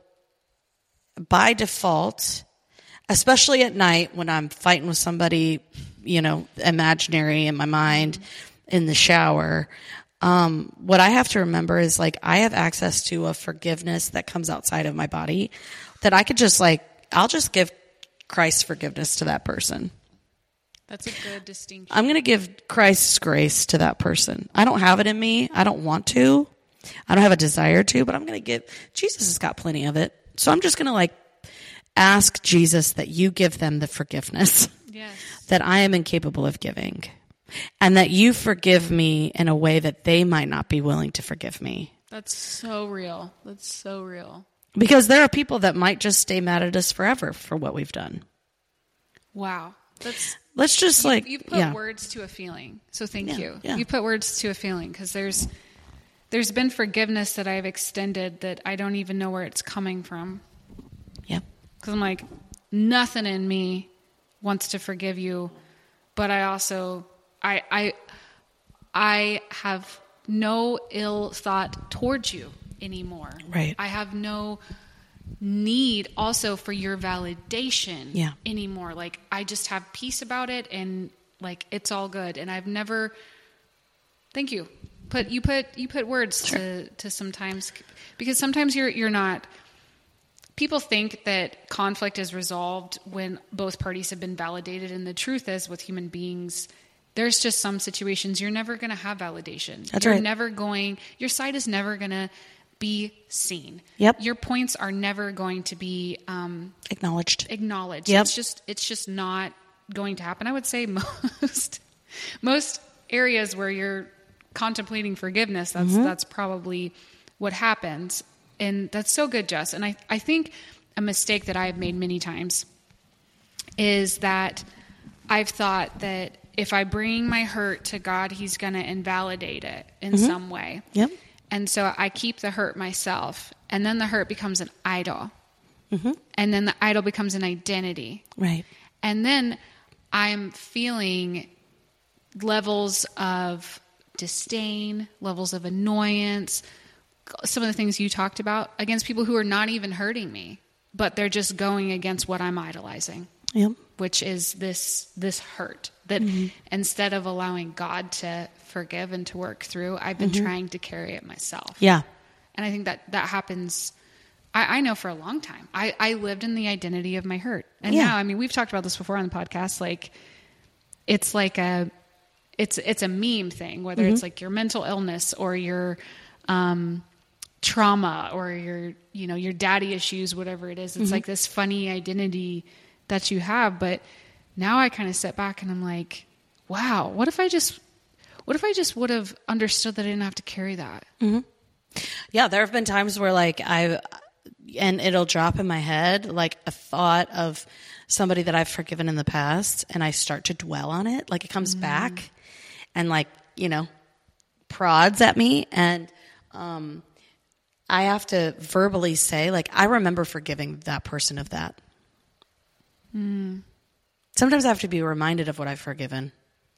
by default, especially at night when I'm fighting with somebody, you know, imaginary in my mind in the shower, Um, what I have to remember is like I have access to a forgiveness that comes outside of my body that I could just like, I'll just give Christ's forgiveness to that person. That's a good distinction. I'm going to give Christ's grace to that person. I don't have it in me. I don't want to. I don't have a desire to, but I'm going to give, Jesus has got plenty of it. So I'm just going to like ask Jesus that you give them the forgiveness yes. that I am incapable of giving. And that you forgive me in a way that they might not be willing to forgive me. That's so real. That's so real. Because there are people that might just stay mad at us forever for what we've done. Wow. That's Let's just you, like... You put yeah. words to a feeling. So thank yeah, you. Yeah. You put words to a feeling because there's... there's been forgiveness that I've extended that I don't even know where it's coming from. Yep. Because I'm like, nothing in me wants to forgive you, but I also, I, I, I have no ill thought towards you anymore. Right. I have no need also for your validation yeah. anymore. Like, I just have peace about it, and like, it's all good. And I've never, thank you. Put, you put, you put words sure. to, to sometimes, because sometimes you're, you're not, people think that conflict is resolved when both parties have been validated. And the truth is, with human beings, there's just some situations you're never going to have validation. That's you're right. never going, your side is never going to be seen. Yep. Your points are never going to be um, acknowledged. Acknowledged. Yep. It's just, it's just not going to happen. I would say most, most areas where you're contemplating forgiveness, that's, mm-hmm. that's probably what happens. And that's so good, Jess. And I, I think a mistake that I've made many times is that I've thought that if I bring my hurt to God, he's going to invalidate it in mm-hmm. some way. Yep. And so I keep the hurt myself, and then the hurt becomes an idol. Mm-hmm. And then the idol becomes an identity. Right. And then I'm feeling levels of disdain, levels of annoyance, some of the things you talked about against people who are not even hurting me, but they're just going against what I'm idolizing. Yep. Which is this, this hurt that mm-hmm. instead of allowing God to forgive and to work through, I've been mm-hmm. trying to carry it myself. Yeah. And I think that that happens. I, I know for a long time, I, I lived in the identity of my hurt. And yeah. now, I mean, we've talked about this before on the podcast. Like, it's like a, it's, it's a meme thing, whether mm-hmm. it's like your mental illness or your, um, trauma or your, you know, your daddy issues, whatever it is. It's mm-hmm. like this funny identity that you have. But now I kind of step back and I'm like, wow, what if I just, what if I just would have understood that I didn't have to carry that? Mm-hmm. Yeah. There have been times where like I, and it'll drop in my head, like a thought of somebody that I've forgiven in the past, and I start to dwell on it. Like it comes mm. back and like, you know, prods at me. And, um, I have to verbally say, like, I remember forgiving that person of that. Mm. Sometimes I have to be reminded of what I've forgiven.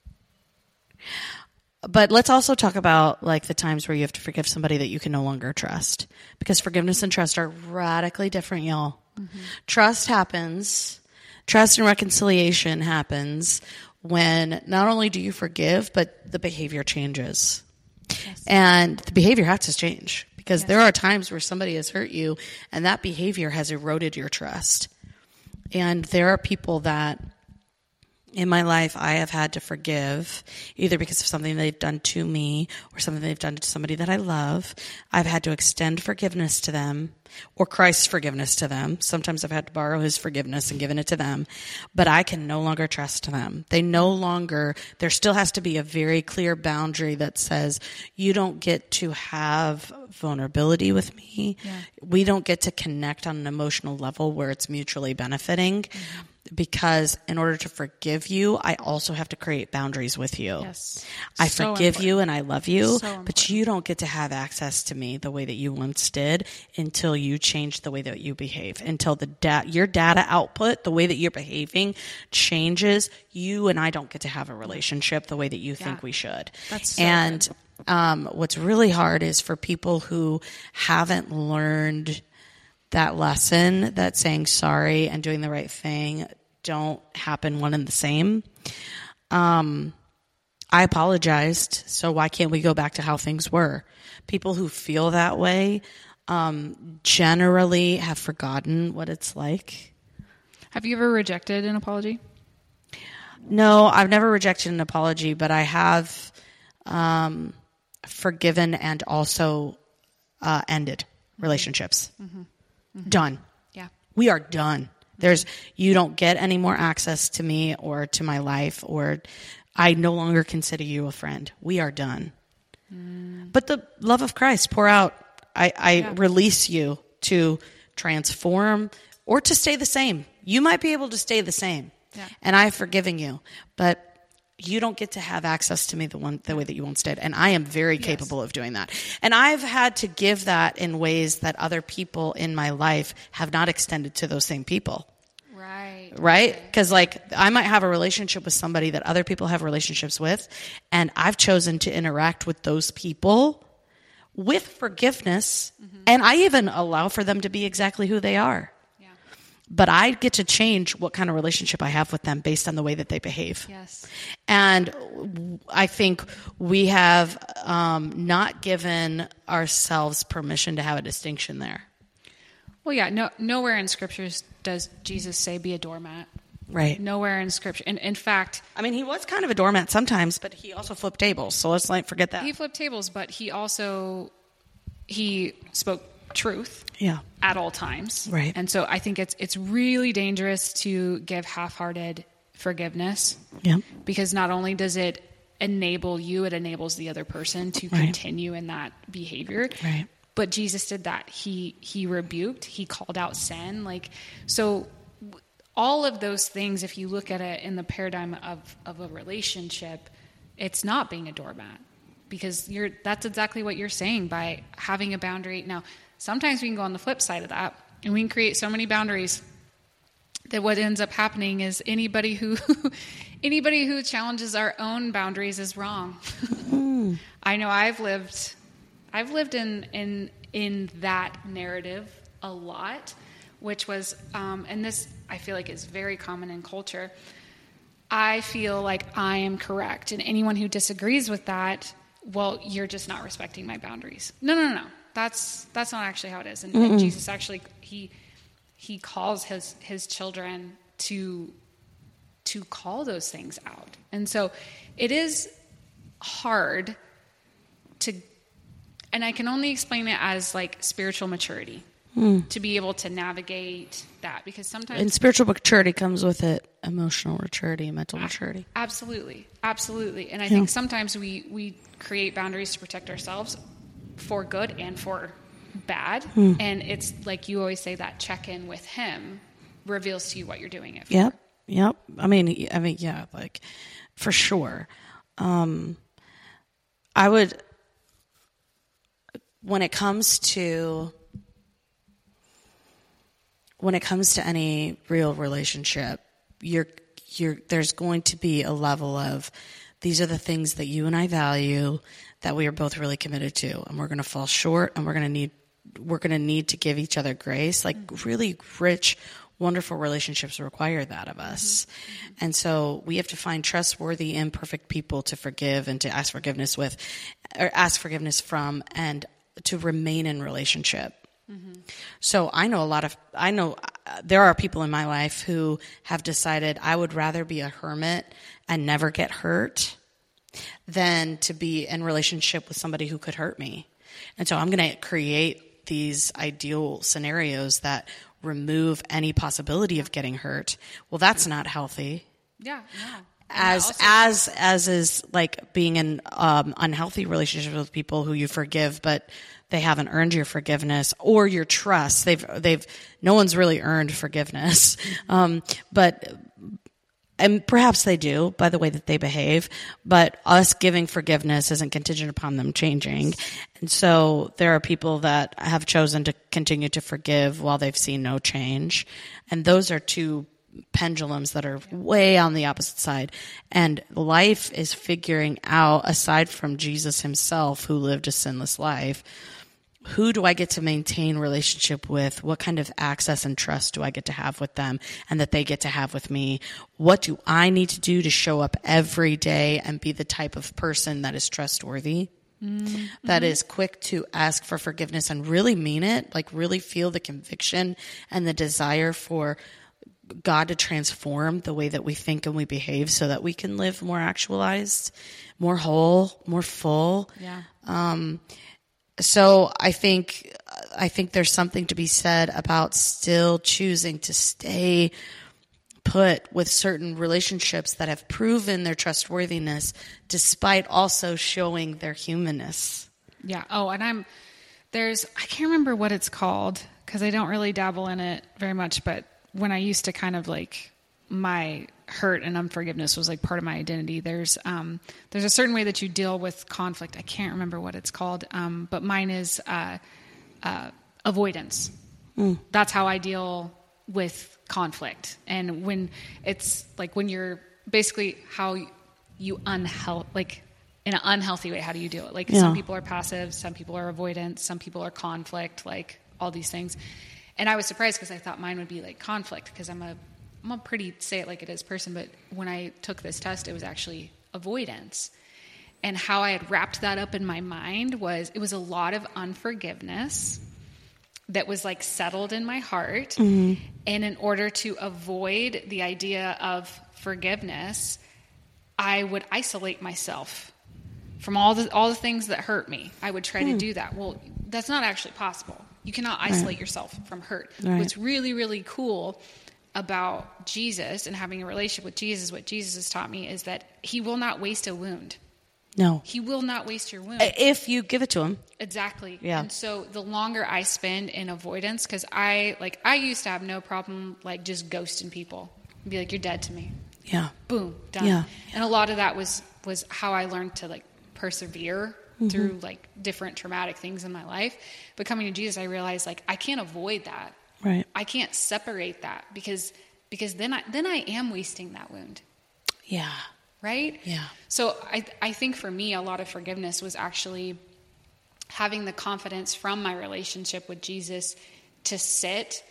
But let's also talk about, like, the times where you have to forgive somebody that you can no longer trust. Because forgiveness and trust are radically different, y'all. Mm-hmm. Trust happens, trust and reconciliation happens when not only do you forgive, but the behavior changes. Yes. And the behavior has to change. Because yes. there are times where somebody has hurt you and that behavior has eroded your trust. And there are people that in my life I have had to forgive, either because of something they've done to me or something they've done to somebody that I love. I've had to extend forgiveness to them or Christ's forgiveness to them. Sometimes I've had to borrow his forgiveness and given it to them, but I can no longer trust them. They no longer, there still has to be a very clear boundary that says, you don't get to have vulnerability with me. Yeah. We don't get to connect on an emotional level where it's mutually benefiting. Mm-hmm. Because in order to forgive you, I also have to create boundaries with you. Yes. I so forgive important. you and I love you, so but you don't get to have access to me the way that you once did until you change the way that you behave. Until the da- your data output, the way that you're behaving changes, you and I don't get to have a relationship the way that you yeah. think we should. That's so and um, what's really hard is for people who haven't learned that lesson, that saying sorry and doing the right thing don't happen one and the same. Um, I apologized, so why can't we go back to how things were? People who feel that way um, generally have forgotten what it's like. Have you ever rejected an apology? No, I've never rejected an apology, but I have um, forgiven and also uh, ended relationships. Mm-hmm. Mm-hmm. Done. Yeah. We are done. There's, you don't get any more access to me or to my life, or I no longer consider you a friend. We are done. Mm. But the love of Christ pour out. I, I yeah. release you to transform or to stay the same. You might be able to stay the same. Yeah. And I've forgiven you. But you don't get to have access to me the one the way that you once did. And I am very yes. capable of doing that. And I've had to give that in ways that other people in my life have not extended to those same people. Right. Right? Because like I might have a relationship with somebody that other people have relationships with, and I've chosen to interact with those people with forgiveness, mm-hmm. and I even allow for them to be exactly who they are. But I get to change what kind of relationship I have with them based on the way that they behave. Yes. And I think we have um, not given ourselves permission to have a distinction there. Well, yeah, no, nowhere in scriptures does Jesus say be a doormat. Right. Nowhere in scripture. And in fact, I mean, he was kind of a doormat sometimes, but he also flipped tables. So let's not forget that. He flipped tables, but he also, he spoke truth. Yeah. At all times. Right. And so I think it's it's really dangerous to give half-hearted forgiveness. Yeah. Because not only does it enable you, it enables the other person to right. continue in that behavior. Right. But Jesus did that. He he rebuked, he called out sin. Like so all of those things, if you look at it in the paradigm of, of a relationship, it's not being a doormat. Because you're that's exactly what you're saying by having a boundary. Now, sometimes we can go on the flip side of that, and we can create so many boundaries that what ends up happening is anybody who anybody who challenges our own boundaries is wrong. Mm. I know I've lived I've lived in in in that narrative a lot, which was um, and this I feel like is very common in culture. I feel like I am correct, and anyone who disagrees with that, well, you're just not respecting my boundaries. No, no, no, no. That's that's not actually how it is. And, and Jesus actually he he calls his his children to to call those things out. And so it is hard to, and I can only explain it as like spiritual maturity. Mm. To be able to navigate that, because sometimes and spiritual maturity comes with it emotional maturity, mental maturity. Absolutely, absolutely. And I yeah. think sometimes we we create boundaries to protect ourselves for good and for bad. Mm. And it's like you always say, that check in with him reveals to you what you're doing it for. Yep, yep. I mean, I mean, yeah, like for sure. Um, I would, when it comes to. When it comes to any real relationship, you're, you're, there's going to be a level of, these are the things that you and I value that we are both really committed to, and we're going to fall short, and we're going to need, we're going to need to give each other grace. Like mm-hmm. really rich, wonderful relationships require that of us. Mm-hmm. And so we have to find trustworthy, imperfect people to forgive and to ask forgiveness with, or ask forgiveness from, and to remain in relationship. Mm-hmm. So I know a lot of, I know uh, there are people in my life who have decided I would rather be a hermit and never get hurt than to be in relationship with somebody who could hurt me. And so I'm going to create these ideal scenarios that remove any possibility of getting hurt. Well, that's not healthy. Yeah, no. As also, as as is like being in um, unhealthy relationships with people who you forgive, but they haven't earned your forgiveness or your trust. They've they've no one's really earned forgiveness, um, but and perhaps they do by the way that they behave. But us giving forgiveness isn't contingent upon them changing, and so there are people that have chosen to continue to forgive while they've seen no change, and those are two pendulums that are way on the opposite side. And life is figuring out, aside from Jesus himself who lived a sinless life, who do I get to maintain relationship with? What kind of access and trust do I get to have with them and that they get to have with me? What do I need to do to show up every day and be the type of person that is trustworthy? Mm-hmm. That is quick to ask for forgiveness and really mean it, like really feel the conviction and the desire for God to transform the way that we think and we behave so that we can live more actualized, more whole, more full. Yeah. Um, so I think, I think there's something to be said about still choosing to stay put with certain relationships that have proven their trustworthiness despite also showing their humanness. Yeah. Oh, and I'm, there's, I can't remember what it's called because I don't really dabble in it very much, but when I used to kind of like my hurt and unforgiveness was like part of my identity. There's, um, there's a certain way that you deal with conflict. I can't remember what it's called. Um, but mine is, uh, uh, avoidance. Mm. That's how I deal with conflict. And when it's like, when you're basically how you unhealth, like in an unhealthy way, how do you do it? Like yeah. some people are passive, some people are avoidant, some people are conflict, like all these things. And I was surprised because I thought mine would be like conflict because I'm a, I'm a pretty say it like it is person. But when I took this test, it was actually avoidance. And how I had wrapped that up in my mind was, it was a lot of unforgiveness that was like settled in my heart. Mm-hmm. And in order to avoid the idea of forgiveness, I would isolate myself from all the all the things that hurt me. I would try mm. to do that. Well, that's not actually possible. You cannot isolate right. yourself from hurt. Right. What's really, really cool about Jesus and having a relationship with Jesus, what Jesus has taught me, is that he will not waste a wound. No. He will not waste your wound. If you give it to him. Exactly. Yeah. And so the longer I spend in avoidance, because I, like, I used to have no problem, like, just ghosting people. And be like, you're dead to me. Yeah. Boom. Done. Yeah. And a lot of that was, was how I learned to, like, persevere mm-hmm. through, like, different traumatic things in my life. But coming to Jesus, I realized, like, I can't avoid that. Right. I can't separate that because, because then I, then I am wasting that wound. Yeah. Right? Yeah. So I I think for me, a lot of forgiveness was actually having the confidence from my relationship with Jesus to sit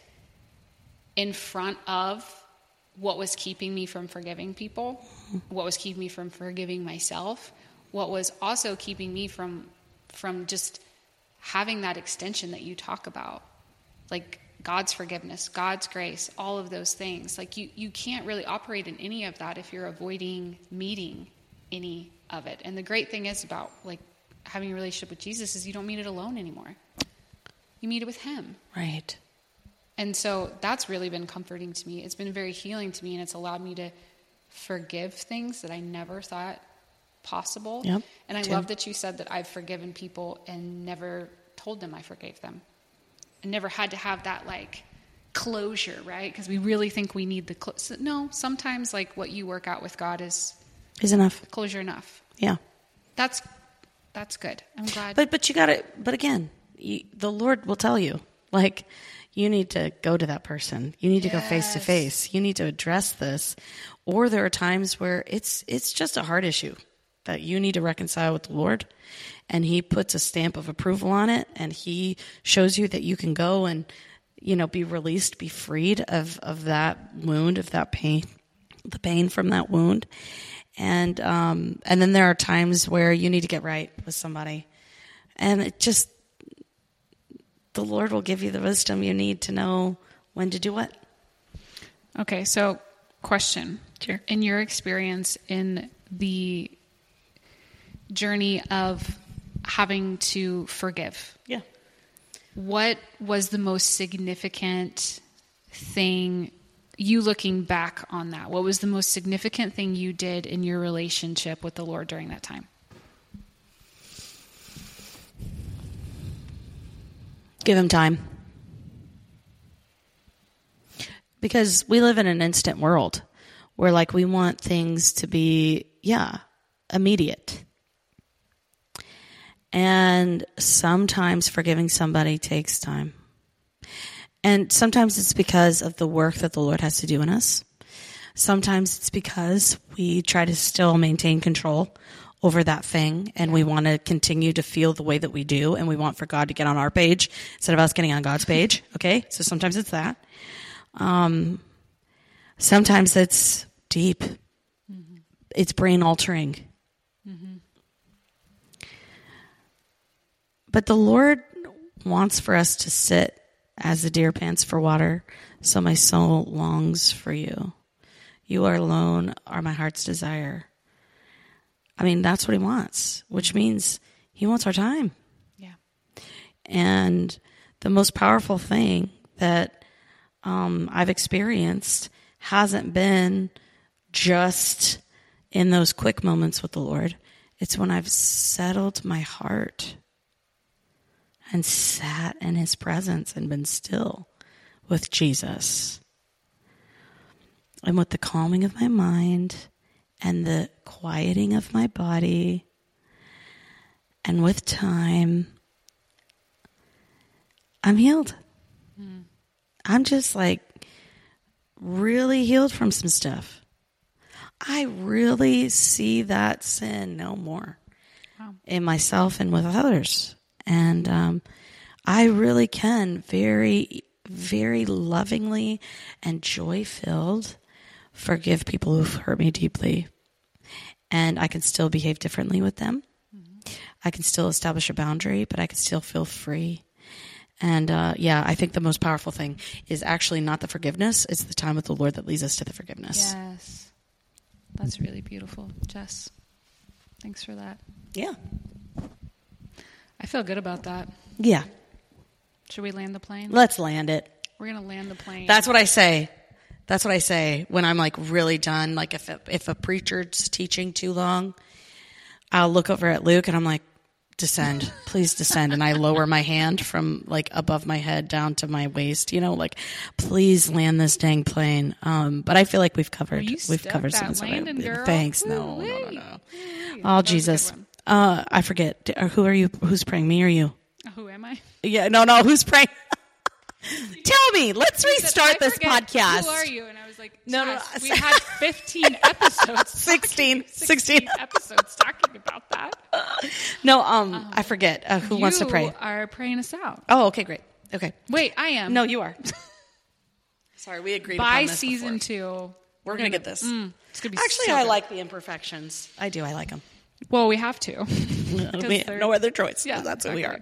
in front of what was keeping me from forgiving people, what was keeping me from forgiving myself, what was also keeping me from from just having that extension that you talk about, like God's forgiveness, God's grace, all of those things. Like you, you can't really operate in any of that if you're avoiding meeting any of it. And the great thing is about like having a relationship with Jesus is you don't meet it alone anymore. You meet it with him. Right. And so that's really been comforting to me. It's been very healing to me, and it's allowed me to forgive things that I never thought possible. Yep. And I Too. love that you said that I've forgiven people and never told them I forgave them. And never had to have that like closure, right? Because we really think we need the closure. No, sometimes like what you work out with God is is enough. Closure enough. Yeah, that's that's good. I'm glad. But but you got to. But again, you, the Lord will tell you like you need to go to that person. You need to yes. go face to face. You need to address this. Or there are times where it's it's just a heart issue that you need to reconcile with the Lord. And he puts a stamp of approval on it, and he shows you that you can go and, you know, be released, be freed of, of that wound, of that pain, the pain from that wound. And, um, and then there are times where you need to get right with somebody. And it just, the Lord will give you the wisdom you need to know when to do what. Okay. So question. Sure. In your experience in the journey of having to forgive. Yeah. What was the most significant thing, you looking back on that? What was the most significant thing you did in your relationship with the Lord during that time? Give him time. Because we live in an instant world where like we want things to be, yeah, immediate. And sometimes forgiving somebody takes time. And sometimes it's because of the work that the Lord has to do in us. Sometimes it's because we try to still maintain control over that thing, and we want to continue to feel the way that we do, and we want for God to get on our page instead of us getting on God's page. Okay? So sometimes it's that. Um, sometimes it's deep. Mm-hmm. It's brain altering. Mm-hmm. But the Lord wants for us to sit as the deer pants for water, so my soul longs for you. You are alone are my heart's desire. I mean, that's what he wants, which means he wants our time. Yeah. And the most powerful thing that um, I've experienced hasn't been just in those quick moments with the Lord. It's when I've settled my heart and sat in his presence and been still with Jesus. and with the calming of my mind and the quieting of my body, and with time, I'm healed. Mm. I'm just like really healed from some stuff. I really see that sin no more wow. in myself and with others. And um, I really can very, very lovingly and joy-filled forgive people who've hurt me deeply. And I can still behave differently with them. Mm-hmm. I can still establish a boundary, but I can still feel free. And uh, yeah, I think the most powerful thing is actually not the forgiveness. It's the time with the Lord that leads us to the forgiveness. Yes. That's really beautiful, Jess. Thanks for that. Yeah. I feel good about that. Yeah. Should we land the plane? Let's land it. We're going to land the plane. That's what I say. That's what I say when I'm like really done. Like if it, if a preacher's teaching too long, I'll look over at Luke and I'm like, descend, please descend. And I lower my hand from like above my head down to my waist, you know, like please land this dang plane. Um, but I feel like we've covered, we've covered some of it. Thanks. No, no, no, no. Oh, Jesus. Uh, I forget. Who are you? Who's praying? Me or you? Who am I? Yeah, no, no. Who's praying? Tell me. Let's restart said, this podcast. Who are you? And I was like, no, no, no. We had fifteen episodes. sixteen. Talking, sixteen episodes talking about that. No, um, um I forget. Uh, who wants to pray? You are praying us out. Oh, okay, great. Okay. Wait, I am. No, you are. Sorry, we agreed By upon this season before. two. We're, we're going to get this. Mm, it's gonna be Actually, so I good. like the imperfections. I do. I like them. Well, we have to. We have no other choice. Yeah, that's exactly. who we are.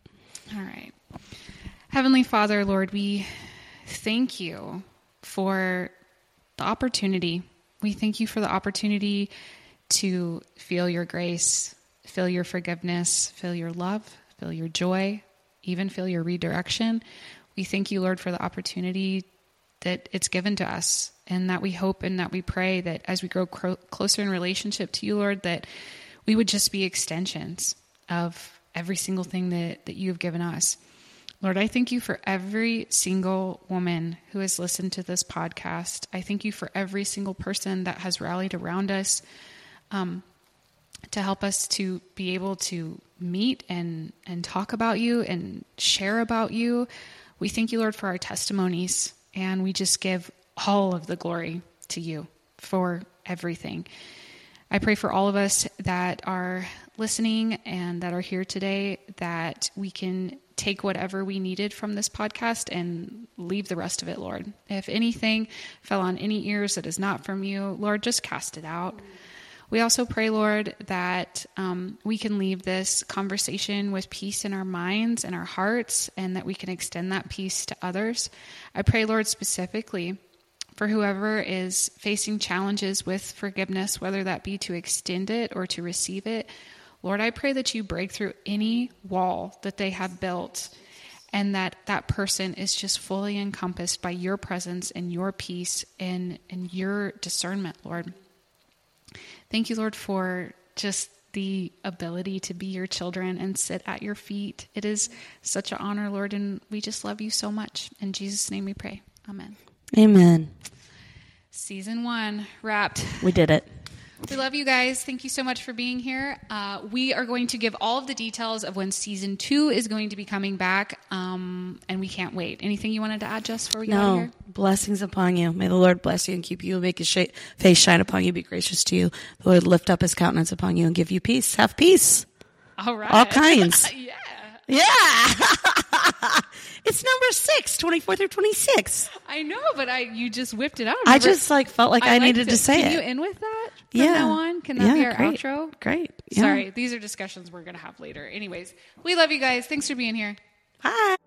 All right. Heavenly Father, Lord, we thank you for the opportunity. We thank you for the opportunity to feel your grace, feel your forgiveness, feel your love, feel your joy, even feel your redirection. We thank you, Lord, for the opportunity that it's given to us, and that we hope and that we pray that as we grow cro- closer in relationship to you, Lord, that we would just be extensions of every single thing that, that you have given us. Lord, I thank you for every single woman who has listened to this podcast. I thank you for every single person that has rallied around us um, to help us to be able to meet and, and talk about you and share about you. We thank you, Lord, for our testimonies, and we just give all of the glory to you for everything. I pray for all of us that are listening and that are here today, that we can take whatever we needed from this podcast and leave the rest of it, Lord. If anything fell on any ears that is not from you, Lord, just cast it out. We also pray, Lord, that um, we can leave this conversation with peace in our minds and our hearts, and that we can extend that peace to others. I pray, Lord, specifically for whoever is facing challenges with forgiveness, whether that be to extend it or to receive it. Lord, I pray that you break through any wall that they have built, and that that person is just fully encompassed by your presence and your peace and, and your discernment, Lord. Thank you, Lord, for just the ability to be your children and sit at your feet. It is such an honor, Lord, and we just love you so much. In Jesus' name we pray. Amen. Amen. Season one wrapped. We did it. We love you guys. Thank you so much for being here. Uh, we are going to give all of the details of when season two is going to be coming back, um, and we can't wait. Anything you wanted to add, Jess, before we no, get out of here? Blessings upon you. May the Lord bless you and keep you, make his sh- face shine upon you, be gracious to you. The Lord lift up his countenance upon you and give you peace. Have peace. All right. All kinds. Yeah. Yeah. It's number six, twenty-four through twenty-six. I know, but I you just whipped it out. I just like felt like I, I needed to say Can it. Can you end with that from yeah. now on? Can that yeah, be our great. outro? Great. Yeah. Sorry, these are discussions we're going to have later. Anyways, we love you guys. Thanks for being here. Bye.